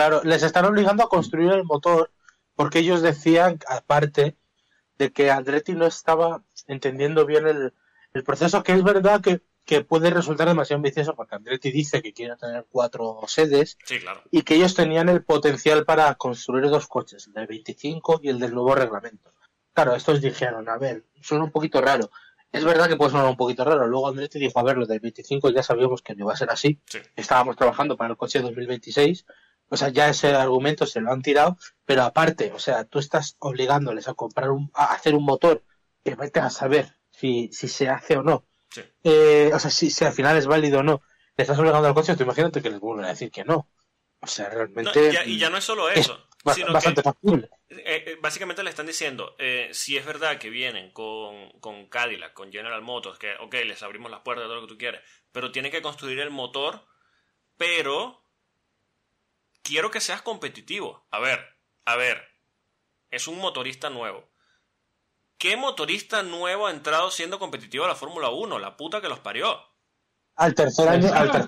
a construir el motor porque ellos decían, aparte, de que Andretti no estaba entendiendo bien el proceso, que es verdad que puede resultar demasiado ambicioso porque Andretti dice que quiere tener 4 sedes Sí, claro. y que ellos tenían el potencial para construir 2 coches, el del 25 y el del nuevo reglamento. Claro, estos dijeron, a ver, suena un poquito raro. Es verdad que puede sonar un poquito raro. Luego Andretti dijo, a ver, lo del 25 ya sabíamos que no iba a ser así. Sí. Estábamos trabajando para el coche 2026. O sea, ya ese argumento se lo han tirado. Pero aparte, o sea, tú estás obligándoles a comprar a hacer un motor que vete a saber si se hace o no. Sí. O sea, si al final es válido o no. Le estás obligando al coche, tú imagínate que les vuelven a decir que no. O sea, No, realmente y ya no es solo eso, sino bastante que factible. básicamente le están diciendo, si es verdad que vienen con Cadillac, con General Motors, que ok, les abrimos las puertas de todo lo que tú quieres, pero tienen que construir el motor, pero quiero que seas competitivo. A ver, es un motorista nuevo. ¿Qué motorista nuevo ha entrado siendo competitivo a la Fórmula 1? La puta que los parió. Al tercer año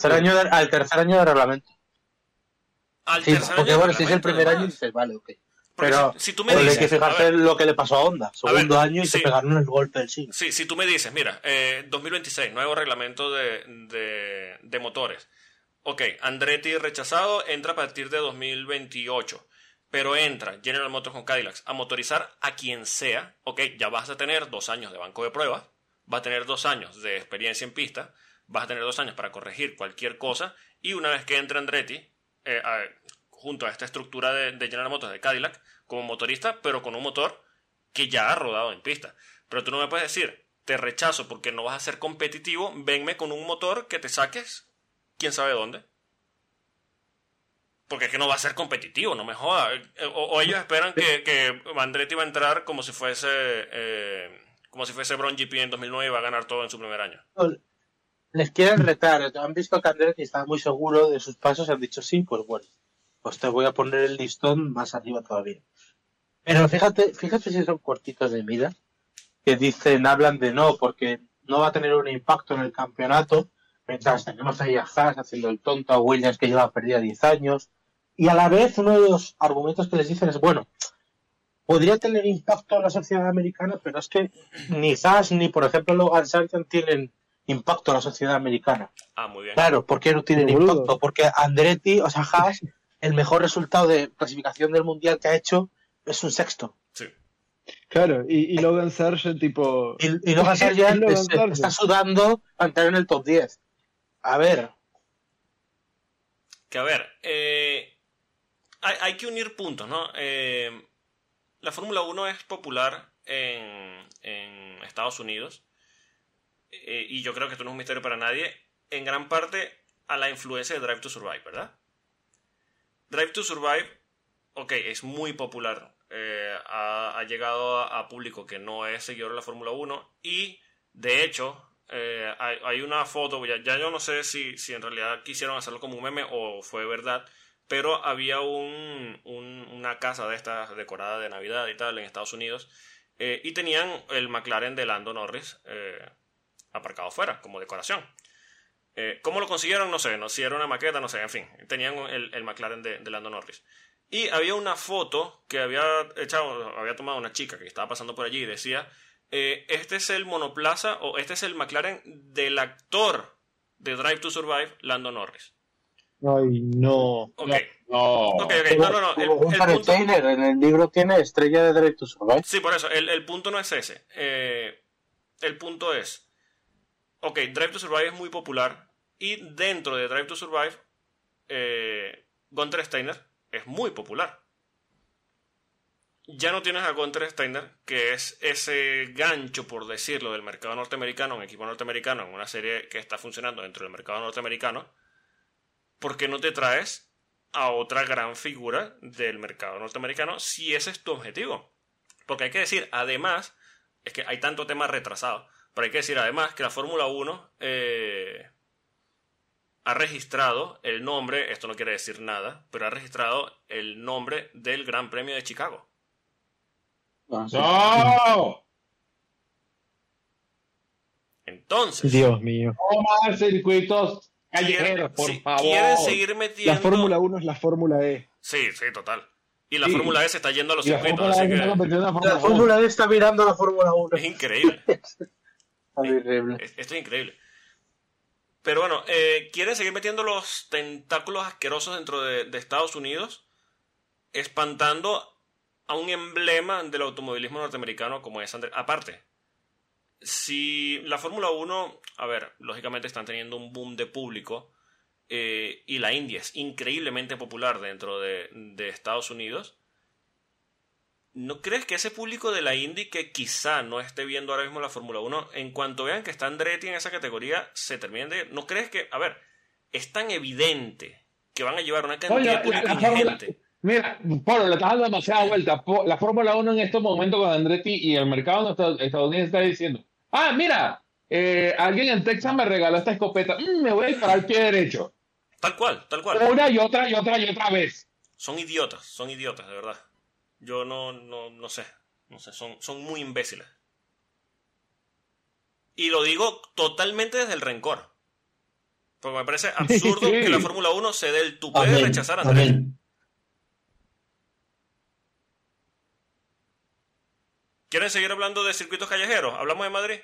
de reglamento. Al Sí, tercer porque año de bueno, si es el reglamento, primer año además. dices, vale, ok. Porque Pero si tú me hay dices, que fijarse a ver, en lo que le pasó a Honda. Segundo año y sí. se pegaron el golpe del siglo. Sí, si tú me dices, mira, 2026, nuevo reglamento de motores. Ok, Andretti rechazado, entra a partir de 2028. Pero entra General Motors con Cadillac a motorizar a quien sea. Ok, ya vas a tener 2 años de banco de pruebas, vas a tener 2 años de experiencia en pista, vas a tener 2 años para corregir cualquier cosa. Y una vez que entre Andretti, junto a esta estructura de General Motors de Cadillac, como motorista, pero con un motor que ya ha rodado en pista. Pero tú no me puedes decir, te rechazo porque no vas a ser competitivo, venme con un motor que te saques, quién sabe dónde. Porque es que no va a ser competitivo, no me jodas. O ellos esperan que Andretti va a entrar como si fuese Brown GP en 2009 y va a ganar todo en su primer año. Les quieren retar. Han visto que Andretti estaba muy seguro de sus pasos y han dicho, sí, pues bueno, pues te voy a poner el listón más arriba todavía. Pero fíjate si son cortitos de mira, que hablan de no, porque no va a tener un impacto en el campeonato, mientras tenemos ahí a Haas haciendo el tonto, a Williams que lleva perdida 10 años, y a la vez uno de los argumentos que les dicen es, bueno, podría tener impacto en la sociedad americana, pero es que ni Haas ni, por ejemplo, Logan Sargent tienen impacto en la sociedad americana. Ah, muy bien. Claro, ¿por qué no tienen Boludo. impacto? Porque Andretti, o sea, Haas, el mejor resultado de clasificación del mundial que ha hecho es un sexto. Sí. Claro, y Logan Sargent, tipo. Y Logan Sargent Logan Sargent. está sudando para entrar en el top 10. A ver. Que a ver, hay que unir puntos, ¿no? La Fórmula 1 es popular en Estados Unidos. Y yo creo que esto no es un misterio para nadie. En gran parte a la influencia de Drive to Survive, ¿verdad? Drive to Survive, ok, es muy popular. Ha llegado a público que no es seguidor de la Fórmula 1. Y, de hecho, hay una foto, ya yo no sé si en realidad quisieron hacerlo como un meme o fue verdad, pero había una casa de estas decorada de Navidad y tal en Estados Unidos, y tenían el McLaren de Lando Norris aparcado fuera como decoración. ¿Cómo lo consiguieron? No sé, si era una maqueta, no sé, en fin, tenían el McLaren de Lando Norris. Y había una foto que había tomado una chica que estaba pasando por allí y decía, este es el monoplaza o este es el McLaren del actor de Drive to Survive, Lando Norris. Ay, no. Ok, No. ok, no. Como Gunther Steiner, en el libro tiene estrella de Drive to Survive. Sí, por eso, el punto no es ese. El punto es, ok, Drive to Survive es muy popular y dentro de Drive to Survive, Gunther Steiner es muy popular. Ya no tienes a Gunther Steiner, que es ese gancho, por decirlo, del mercado norteamericano, un equipo norteamericano, en una serie que está funcionando dentro del mercado norteamericano. ¿Por qué no te traes a otra gran figura del mercado norteamericano si ese es tu objetivo? Porque hay que decir, además, es que hay tanto tema retrasado, pero hay que decir además que la Fórmula 1 ha registrado el nombre, esto no quiere decir nada, pero ha registrado el nombre del Gran Premio de Chicago. ¡No! Entonces, Dios mío. No más circuitos callejeros, por favor. quieren seguir metiendo... La Fórmula 1 es la Fórmula E. Sí, total. Y la Sí. Fórmula E se está yendo a los Y la circuitos, Fórmula así E está que compitiendo en la La Fórmula E está mirando a la Fórmula 1. es increíble. Está horrible. Esto es increíble. Pero bueno, quieren seguir metiendo los tentáculos asquerosos dentro de Estados Unidos, espantando a un emblema del automovilismo norteamericano como es Andretti. Aparte, si la Fórmula 1, a ver, lógicamente están teniendo un boom de público, y la India es increíblemente popular dentro de Estados Unidos, ¿no crees que ese público de la Indy que quizá no esté viendo ahora mismo la Fórmula 1, en cuanto vean que está Andretti en esa categoría, se terminen de... ¿No crees que, a ver, es tan evidente que van a llevar una Oye, cantidad de público ingente. Mira, Pablo, le estás dando demasiada vuelta. La Fórmula 1 en estos momentos con Andretti y el mercado estadounidense está diciendo, mira, alguien en Texas me regaló esta escopeta, me voy a disparar al pie derecho. Tal cual. Una y otra vez. Son idiotas, de verdad. Yo no sé, son muy imbéciles. Y lo digo totalmente desde el rencor. Porque me parece absurdo que la Fórmula 1 se dé el tupé de rechazar a Andretti. ¿Quieren seguir hablando de circuitos callejeros? ¿Hablamos de Madrid?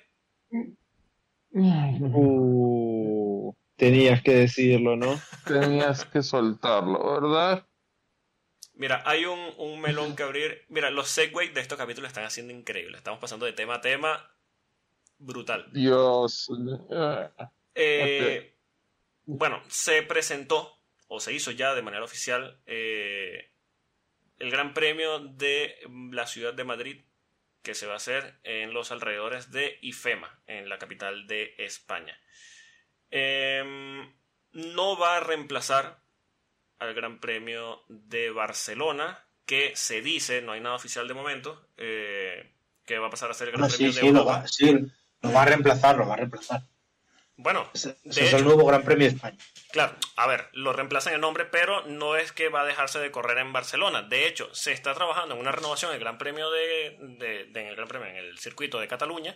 Tenías que decirlo, ¿no? Tenías que soltarlo, ¿verdad? Mira, hay un melón que abrir. Mira, los segways de estos capítulos están haciendo increíble. Estamos pasando de tema a tema. Brutal. Dios. Bueno, se presentó, o se hizo ya de manera oficial, el Gran Premio de la ciudad de Madrid, que se va a hacer en los alrededores de IFEMA, en la capital de España. No va a reemplazar al Gran Premio de Barcelona, que se dice, no hay nada oficial de momento, que va a pasar a ser el Gran Premio de Europa. Lo va a reemplazar. Bueno, ese es el nuevo Gran Premio de España. Claro, a ver, lo reemplazan el nombre, pero no es que va a dejarse de correr en Barcelona. De hecho, se está trabajando en una renovación del Gran Premio en el circuito de Cataluña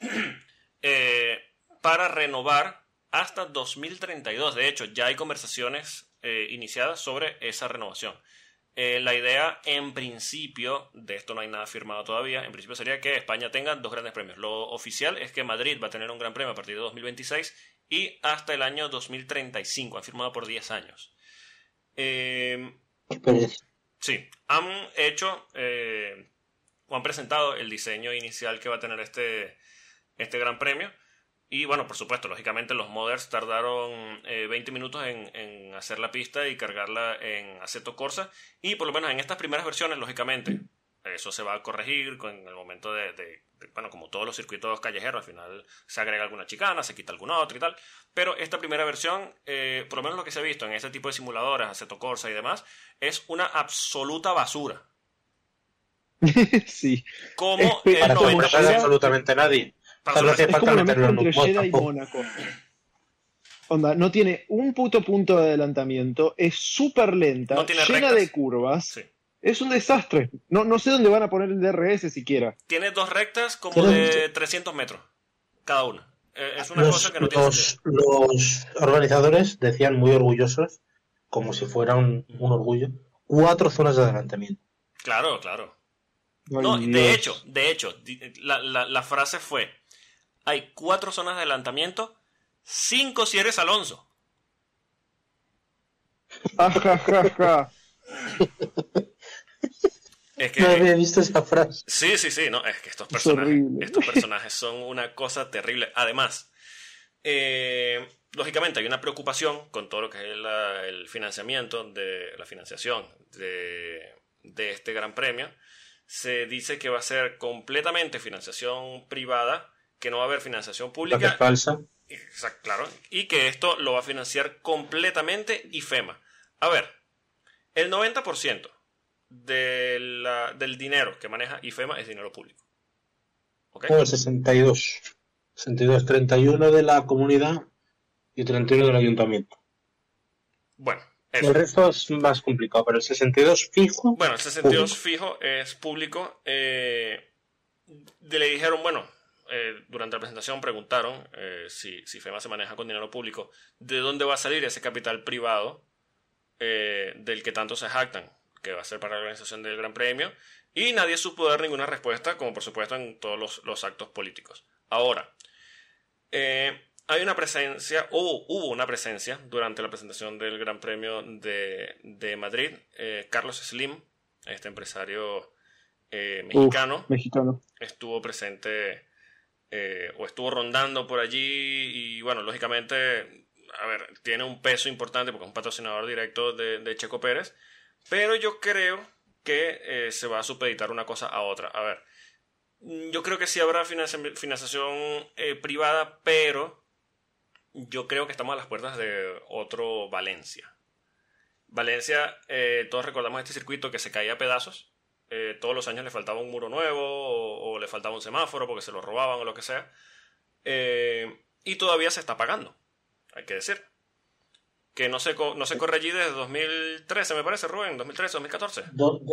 para renovar hasta 2032. De hecho, ya hay conversaciones iniciadas sobre esa renovación. La idea, en principio, de esto no hay nada firmado todavía, en principio sería que España tenga 2 grandes premios. Lo oficial es que Madrid va a tener un gran premio a partir de 2026 y hasta el año 2035, han firmado por 10 años. Sí, han hecho o han presentado el diseño inicial que va a tener este gran premio. Y bueno, por supuesto, lógicamente los modders tardaron 20 minutos en hacer la pista y cargarla en Assetto Corsa. Y por lo menos en estas primeras versiones, lógicamente, eso se va a corregir en el momento bueno, como todos los circuitos callejeros, al final se agrega alguna chicana, se quita alguna otra y tal. Pero esta primera versión, por lo menos lo que se ha visto en este tipo de simuladores, Assetto Corsa y demás, es una absoluta basura. Sí. Como para que no sabe absolutamente nadie. Es como una mezcla entre Jeddah y Mónaco. Onda, no tiene un puto punto de adelantamiento, es súper lenta, no tiene llena rectas de curvas. Sí. Es un desastre. No sé dónde van a poner el DRS siquiera. Tiene 2 rectas como de 300 metros cada una. Es una cosa que no tiene sentido. Los organizadores decían muy orgullosos, como si fuera un orgullo, 4 zonas de adelantamiento. Claro. No, Ay, de hecho, la frase fue: hay 4 zonas de adelantamiento, 5 si eres Alonso. Es que, no había visto esa frase. Sí, no, es que estos personajes son una cosa terrible. Además, lógicamente hay una preocupación con todo lo que es el financiamiento, la financiación de este Gran Premio. Se dice que va a ser completamente financiación privada, que no va a haber financiación pública. Que es falsa. Exacto, claro. Y que esto lo va a financiar completamente IFEMA. A ver, el 90% del dinero que maneja IFEMA es dinero público. ¿Okay? O el 62. 31 de la comunidad y 31 del ayuntamiento. Bueno, eso. El resto es más complicado, pero el 62 fijo. Bueno, el 62 fijo es público. Le dijeron, bueno, durante la presentación preguntaron si FEMA se maneja con dinero público, ¿de dónde va a salir ese capital privado del que tanto se jactan, que va a ser para la organización del Gran Premio? Y nadie supo dar ninguna respuesta, como por supuesto en todos los actos políticos. Ahora, hay una presencia, hubo una presencia durante la presentación del Gran Premio de Madrid. Carlos Slim, este empresario mexicano, estuvo presente o estuvo rondando por allí y bueno, lógicamente, a ver, tiene un peso importante porque es un patrocinador directo de Checo Pérez, pero yo creo que se va a supeditar una cosa a otra. A ver, yo creo que sí habrá financiación privada, pero yo creo que estamos a las puertas de otro Valencia. Valencia, todos recordamos este circuito que se caía a pedazos. Todos los años le faltaba un muro nuevo o le faltaba un semáforo porque se lo robaban o lo que sea. Y todavía se está pagando, hay que decir. Que no se corre allí desde 2013, me parece, Rubén, 2013, 2014.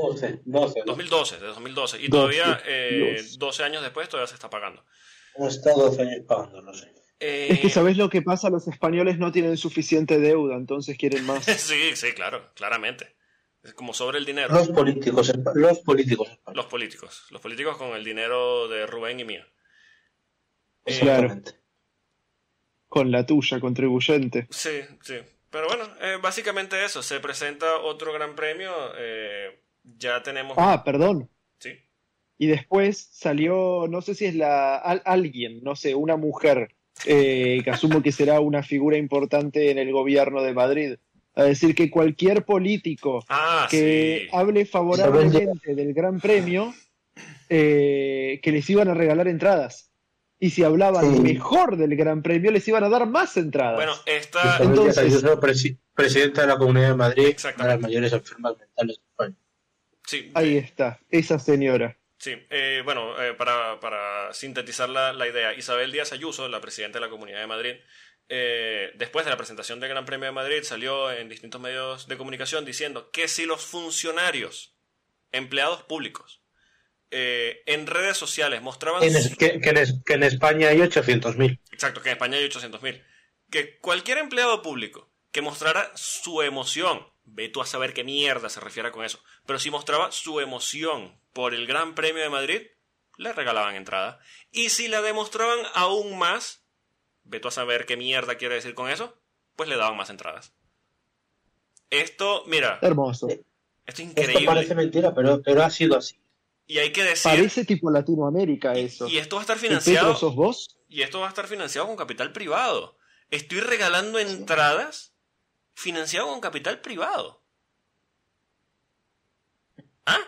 2012, desde 2012. Y todavía, 12 años después, todavía se está pagando. No está 12 años pagando, no sé. Es que ¿sabés lo que pasa? Los españoles no tienen suficiente deuda, entonces quieren más. Sí, claro, claramente. Es como sobre el dinero. Los políticos. Los políticos con el dinero de Rubén y mío. Exactamente. Claro. Con la tuya, contribuyente. Sí. Pero bueno, básicamente eso. Se presenta otro gran premio. Ya tenemos... Perdón. Sí. Y después salió, no sé si es alguien, no sé, una mujer, que asumo que será una figura importante en el gobierno de Madrid, a decir que cualquier político que hable favorablemente del Gran Premio, que les iban a regalar entradas. Y si hablaban mejor del Gran Premio, les iban a dar más entradas. Bueno, Entonces, presidenta de la Comunidad de Madrid, una de las mayores enfermas mentales de España. Sí, ahí está, esa señora. Sí, para sintetizar la idea, Isabel Díaz Ayuso, la presidenta de la Comunidad de Madrid, después de la presentación del Gran Premio de Madrid, salió en distintos medios de comunicación diciendo que si los funcionarios, empleados públicos, en redes sociales mostraban... Que en España hay 800.000. Exacto, que en España hay 800.000. Que cualquier empleado público que mostrara su emoción, ve tú a saber qué mierda se refiere con eso, pero si mostraba su emoción por el Gran Premio de Madrid, le regalaban entrada. Y si la demostraban aún más, ve tú a saber qué mierda quiere decir con eso, pues le daban más entradas. Esto, mira... Hermoso. Esto es increíble. Esto parece mentira, pero ha sido así. Y hay que decir... Parece tipo Latinoamérica eso. Y esto va a estar financiado... ¿Petro sos vos? Y esto va a estar financiado con capital privado. Estoy regalando entradas financiado con capital privado. ¿Ah?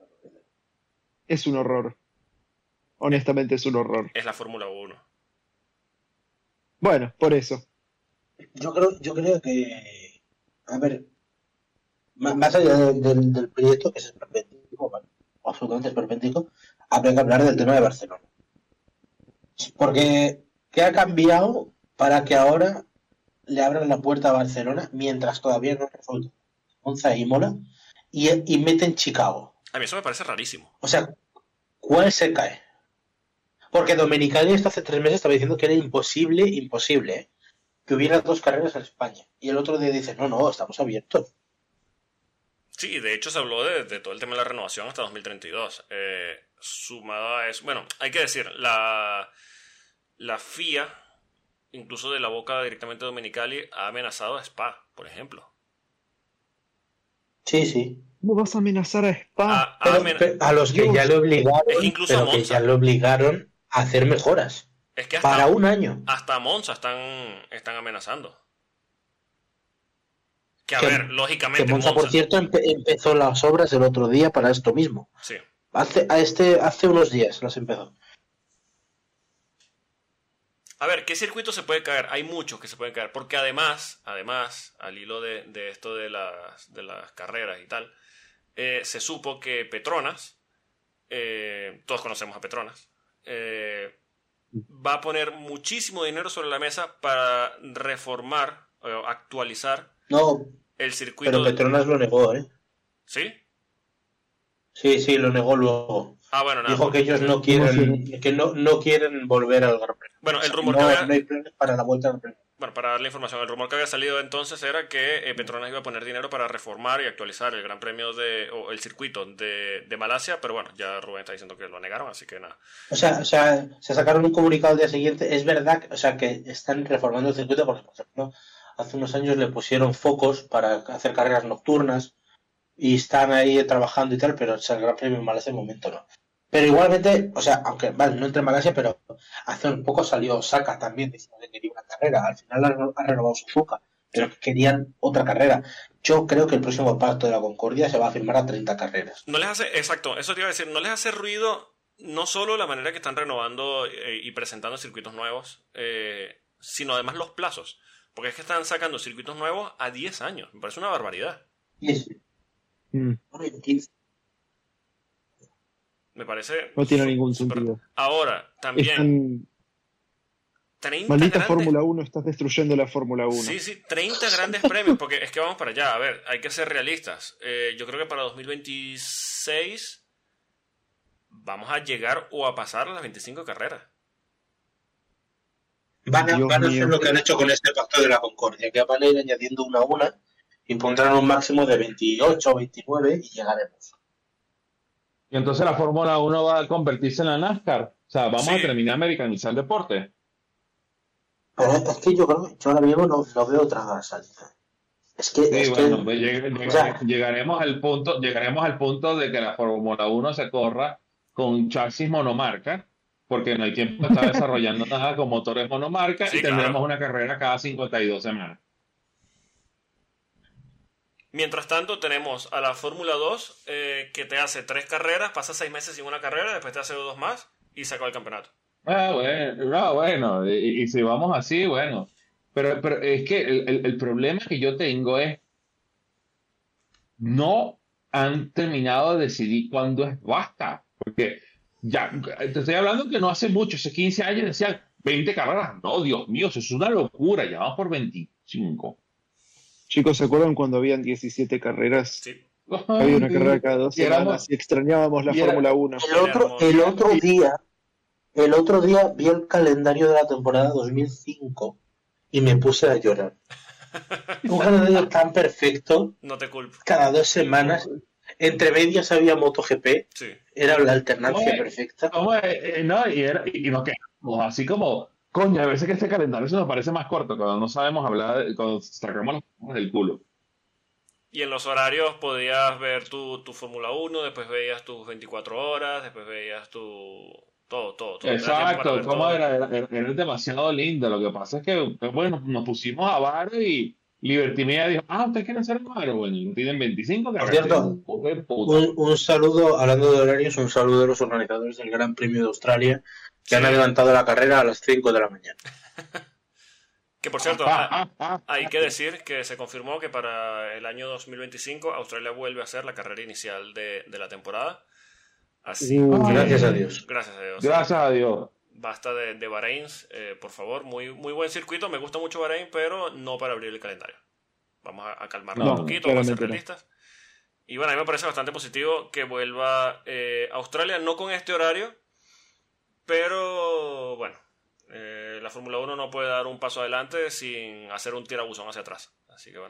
Es un horror. Honestamente es un horror. Es la Fórmula 1. Bueno, por eso. Yo creo que... A ver... Más allá del proyecto, que es esperpéntico, ¿vale? Absolutamente esperpéntico, habría que hablar del tema de Barcelona. Porque, ¿qué ha cambiado para que ahora le abran la puerta a Barcelona mientras todavía no resuelto Monza y Imola y meten Chicago? A mí eso me parece rarísimo. O sea, ¿cuál se cae? Porque Domenicali hasta hace 3 meses estaba diciendo que era imposible, que hubiera 2 carreras en España. Y el otro día dice, no, estamos abiertos. Sí, de hecho se habló de todo el tema de la renovación hasta 2032. Sumado a eso, bueno, hay que decir, la FIA, incluso de la boca directamente de Domenicali, ha amenazado a Spa, por ejemplo. Sí. ¿Cómo vas a amenazar a Spa? Pero a los que ya lo obligaron, es que incluso pero que ya lo obligaron a hacer mejoras. Es que hasta, para un año. Hasta Monza están amenazando. Que a ver, lógicamente... Que Monza, por cierto, empezó las obras el otro día para esto mismo. Sí. Hace unos días las empezó. A ver, ¿qué circuito se puede caer? Hay muchos que se pueden caer. Porque además, al hilo de esto de las carreras y tal, se supo que Petronas, todos conocemos a Petronas, va a poner muchísimo dinero sobre la mesa para reformar, actualizar el circuito. Pero Petronas lo negó, ¿eh? ¿Sí? Sí, lo negó luego. Bueno, nada. Dijo que ellos no quieren, que no quieren volver al Gran Premio. Bueno, el rumor no hay planes para la vuelta al Gran Premio. Bueno, para dar la información, el rumor que había salido entonces era que Petronas iba a poner dinero para reformar y actualizar el Gran Premio o el circuito de Malasia, pero bueno, ya Rubén está diciendo que lo negaron, así que nada. O sea, se sacaron un comunicado al día siguiente. Es verdad, que están reformando el circuito porque, por ejemplo, hace unos años le pusieron focos para hacer carreras nocturnas y están ahí trabajando y tal, pero el Gran Premio en Malasia de momento no. Pero igualmente, o sea, aunque no entre en Malasia, pero hace un poco salió Osaka también diciendo que quería una carrera. Al final ha renovado Suzuka, pero que querían otra carrera. Yo creo que el próximo Pacto de la Concordia se va a firmar a 30 carreras. No les hace, exacto, eso te iba a decir, no les hace ruido no solo la manera que están renovando y presentando circuitos nuevos, sino además los plazos. Porque es que están sacando circuitos nuevos a 10 años. Me parece una barbaridad. Sí, sí. Mm, 15. Me parece... no tiene ningún súper. sentido. Ahora, también, Están... 30 Maldita grandes... Fórmula 1, estás destruyendo la Fórmula 1. Sí, sí, 30 grandes premios, porque es que vamos para allá. A ver, hay que ser realistas. Yo creo que para 2026 vamos a llegar o a pasar las 25 carreras. Van a Dios hacer mío. lo que han hecho con este Pacto de la Concordia, que van a ir añadiendo una a una y pondrán un máximo de 28 o 29 y llegaremos. Y entonces la Fórmula 1 va a convertirse en la NASCAR. O sea, vamos Sí. a terminar americanizar el deporte. Pero es que yo creo que yo ahora mismo no veo otra salida. Es que, Sí, es bueno, que pues o sea, llegaremos al punto de que la Fórmula 1 se corra con chasis monomarca, porque no hay tiempo de estar desarrollando nada con motores monomarca Sí, y tendremos claro. una carrera cada 52 semanas. Mientras tanto, tenemos a la Fórmula 2, que te hace 3 carreras, pasa 6 meses sin una carrera, después te hace 2 más y se acaba el campeonato. Bueno, y si vamos así, bueno. Pero es que el problema que yo tengo es, no han terminado de decidir cuándo es basta. Porque ya, te estoy hablando que no hace mucho, hace 15 años decían 20 carreras. No, Dios mío, eso es una locura, ya vamos por 25. Chicos, ¿se acuerdan cuando habían 17 carreras? Sí. Había una carrera cada 2 Y éramos- semanas y extrañábamos la y era- Fórmula 1. el otro día vi el calendario de la temporada 2005 y me puse a llorar. Un calendario tan perfecto, No te culpo. cada 2 semanas, entre medias había MotoGP, Sí. era la alternancia Oye, perfecta. No, y nos quedamos así como, coño, a veces que este calendario se nos parece más corto cuando no sabemos hablar, cuando sacamos las cosas del culo. Y en los horarios podías ver tu Fórmula 1, después veías tus 24 horas, después veías tu... Todo. Te da tiempo para Exacto, ver como todo. era demasiado lindo. Lo que pasa es que, bueno, nos pusimos a varo y Liberty Media dijo, ¿ustedes quieren ser varo? Bueno, tienen 25 Por carreras. cierto, Joder, puta. un saludo, hablando de horarios, un saludo a los organizadores del Gran Premio de Australia que han Sí. adelantado la carrera a las 5 de la mañana. Que por cierto, hay que decir que se confirmó que para el año 2025 Australia vuelve a hacer la carrera inicial de la temporada. Así que, Gracias a Dios. Gracias a Dios. Gracias a Dios. Basta de Bahrein, por favor. Muy, muy buen circuito. Me gusta mucho Bahrein, pero no para abrir el calendario. Vamos a calmarnos No, un poquito, vamos a ser claramente no. realistas. Y bueno, a mí me parece bastante positivo que vuelva Australia, no con este horario, pero bueno, la Fórmula 1 no puede dar un paso adelante sin hacer un tirabuzón hacia atrás. Así que bueno.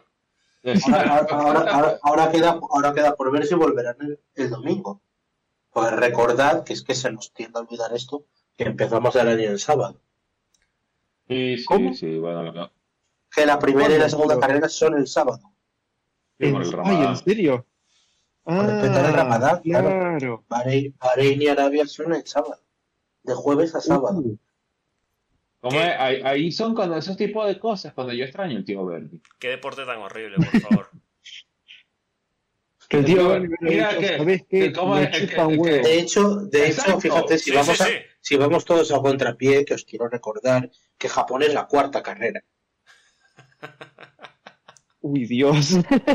Ahora queda por ver si volverán el domingo. Pues recordad que es que se nos tiende a olvidar esto, que empezamos el año en sábado. Sí, ¿Cómo? sí, bueno, no. Que la primera y la segunda ¿Cuándo? carrera son el sábado. Sí, por el Ay, Ramadán. ¿en serio? respetar el Ramadán, claro. Bahrein y Arabia son el sábado. De jueves a sábado. ¿Cómo es? Ahí son cuando esos tipos de cosas, cuando yo extraño el tío Verdi. Qué deporte tan horrible, por favor. Que el tío Mira, Bernie me hubiera dicho, que- ¿sabés qué? que cómo Me es que- chupa un que- huevo. De hecho, Exacto. fíjate, si Sí, vamos sí. si vamos todos a contrapié, que os quiero recordar que Japón es la cuarta carrera. Uy, Dios.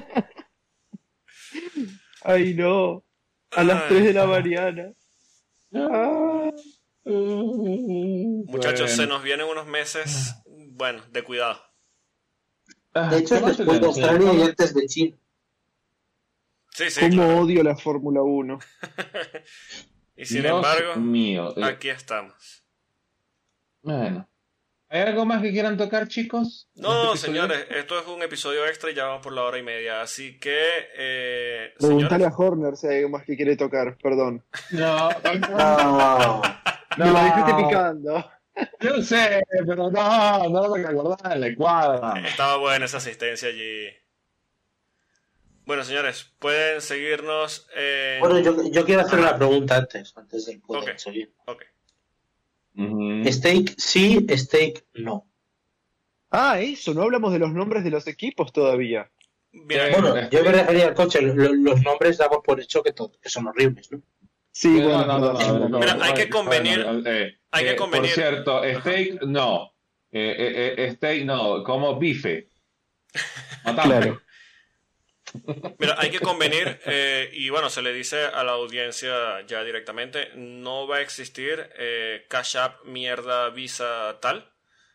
Ay, no. A las Ay. 3 de la mañana. Ah. Muchachos, se nos vienen unos meses, bueno, de cuidado. De hecho, es después de Australia y antes de China. Sí, sí, Cómo claro. odio la Fórmula 1. Y sin embargo, mío. aquí estamos. Bueno. ¿Hay algo más que quieran tocar, chicos? No, ¿Este episodio? señores, esto es un episodio extra y ya vamos por la hora y media. Así que, Preguntale señores, a Horner si hay algo más que quiere tocar, perdón. No, No. Me lo dejaste picando. yo sé, pero no lo que acordar, le cuadra. estaba buena esa asistencia allí. Bueno, señores, pueden seguirnos en... Bueno, yo quiero hacer una pregunta antes del Ok. poder seguir. Ok. Ujú. Steak sí, steak no. Ah, eso, no hablamos de los nombres de los equipos todavía. Bien, Bueno, steak. yo me refería al coche, los nombres damos por hecho que son horribles, ¿no? Sí, bueno, No, perdón. Mira, hay que convenir- hay que convenir. Por cierto, steak no. Steak no, como bife. Matame. Claro. Mira, hay que convenir, y bueno, se le dice a la audiencia ya directamente, no va a existir Cash App, mierda, Visa, tal.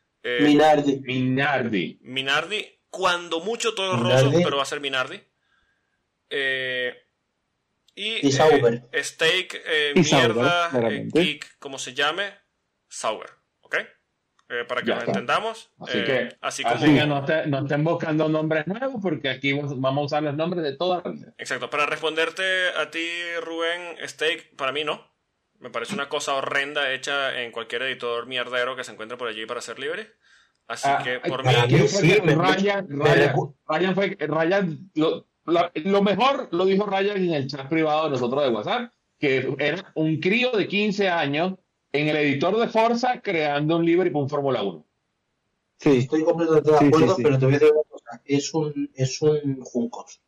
Minardi. Minardi, cuando mucho todo Minardi. roso, pero va a ser Minardi. Y Sauber. Steak, Y Sauber, mierda, claramente. Geek, como se llame, Sauber, ¿ok? Para que Ya nos está. entendamos. Así que, así así como... que no estén buscando nombres nuevos porque aquí vamos a usar los nombres de toda la vida. Exacto, para responderte a ti, Rubén, Steak, para mí no. Me parece una cosa horrenda hecha en cualquier editor mierdero que se encuentre por allí para ser libre. Así que por mí... para mí sí, Ryan, lo mejor lo dijo Ryan en el chat privado de nosotros de WhatsApp, que era un crío de 15 años en el editor de Forza creando un livery para un Fórmula 1. Sí, Estoy completamente de Sí, acuerdo, sí. pero te voy a decir una cosa. Es un Juncos.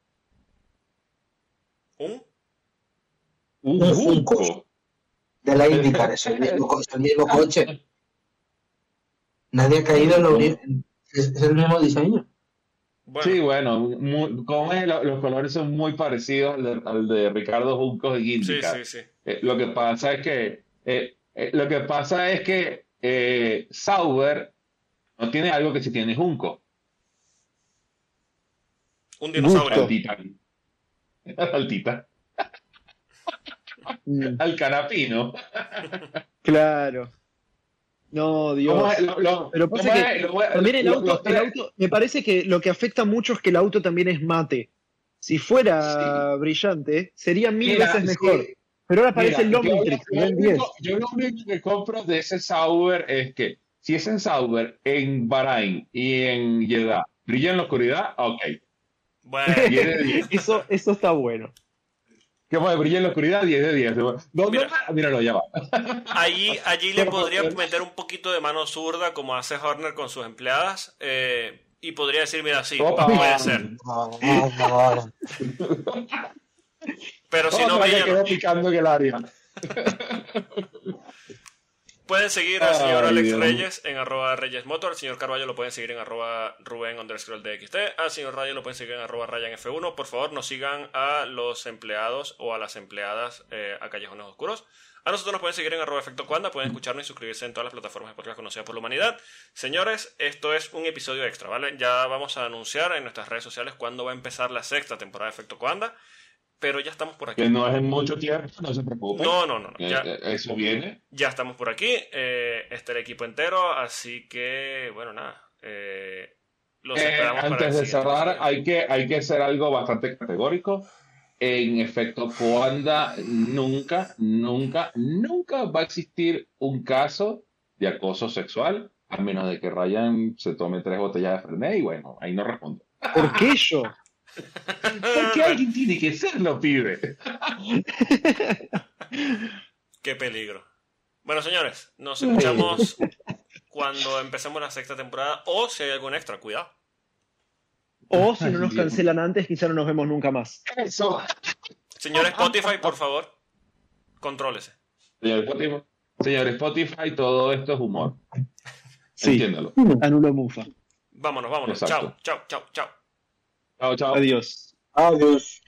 ¿Un? Un Juncos. De la IndyCar, es el mismo coche. Nadie ha caído en la unión. Es el mismo diseño. Bueno, Sí, bueno, como es, los colores son muy parecidos al de Ricardo Juncos y sí, IndyCar. sí. Lo que pasa es que Sauber no tiene algo que sí tiene Junco. Un dinosaurio. Gusto. Altita. Mm, Al canapino. claro. No, Dios. ¿Cómo es? Pero pasa que también el auto, me parece que lo que afecta mucho es que el auto también es mate. Si fuera brillante, sería mil Mira, veces mejor. sí. Pero ahora aparece el Mira, Omnitrix, el Ben 10. yo lo único que compro de ese Sauber es que si es en Sauber, en Bahrain y en Jeddah, brilla en la oscuridad, ok. Bueno, 10 de 10. Eso está bueno. ¿Qué más? Brilla en la oscuridad, 10 de 10. Mira. Míralo, ya va. allí le podría meter un poquito de mano zurda, como hace Horner con sus empleadas, y podría decir, mira, sí, Opa. puede ser. Pero si no Otra que brilla, quedó no. picando en el área. Pueden seguir al señor Ay, Alex Dios. Reyes en @ReyesMotor. Al señor Carballo lo pueden seguir en @Ruben_DXT. Al señor Rayo lo pueden seguir en @RyanF1. Por favor, no sigan a los empleados o a las empleadas a Callejones Oscuros. A nosotros nos pueden seguir en @Efecto Cuanda. Pueden escucharnos y suscribirse en todas las plataformas de podcast conocidas por la humanidad. Señores, esto es un episodio extra, ¿vale? Ya vamos a anunciar en nuestras redes sociales cuándo va a empezar la sexta temporada de Efecto Cuanda. Pero ya estamos por aquí. Que no es en mucho tiempo, no se preocupen. No. Ya, Eso viene. ya estamos por aquí. Está el equipo entero. Así que, bueno, nada. Los esperamos para el Antes de siguiente cerrar, episodio. hay que hacer algo bastante categórico. En Efecto Coanda, nunca va a existir un caso de acoso sexual, a menos de que Ryan se tome 3 botellas de Fernet y bueno, ahí no respondo. ¿Por qué yo? Porque alguien tiene que serlo, pibe. Qué peligro. Bueno, señores, nos escuchamos cuando empecemos la sexta temporada o si hay algún extra, cuidado. O si no Ay, nos Dios. cancelan antes, quizá no nos vemos nunca más. Eso. Señor Spotify, por favor, contrólese. Señor Spotify, todo esto es humor. Sí. Entiéndalo. Anulo Mufa. Vámonos. Exacto. Chao. Chao, chao. Adiós. Adiós.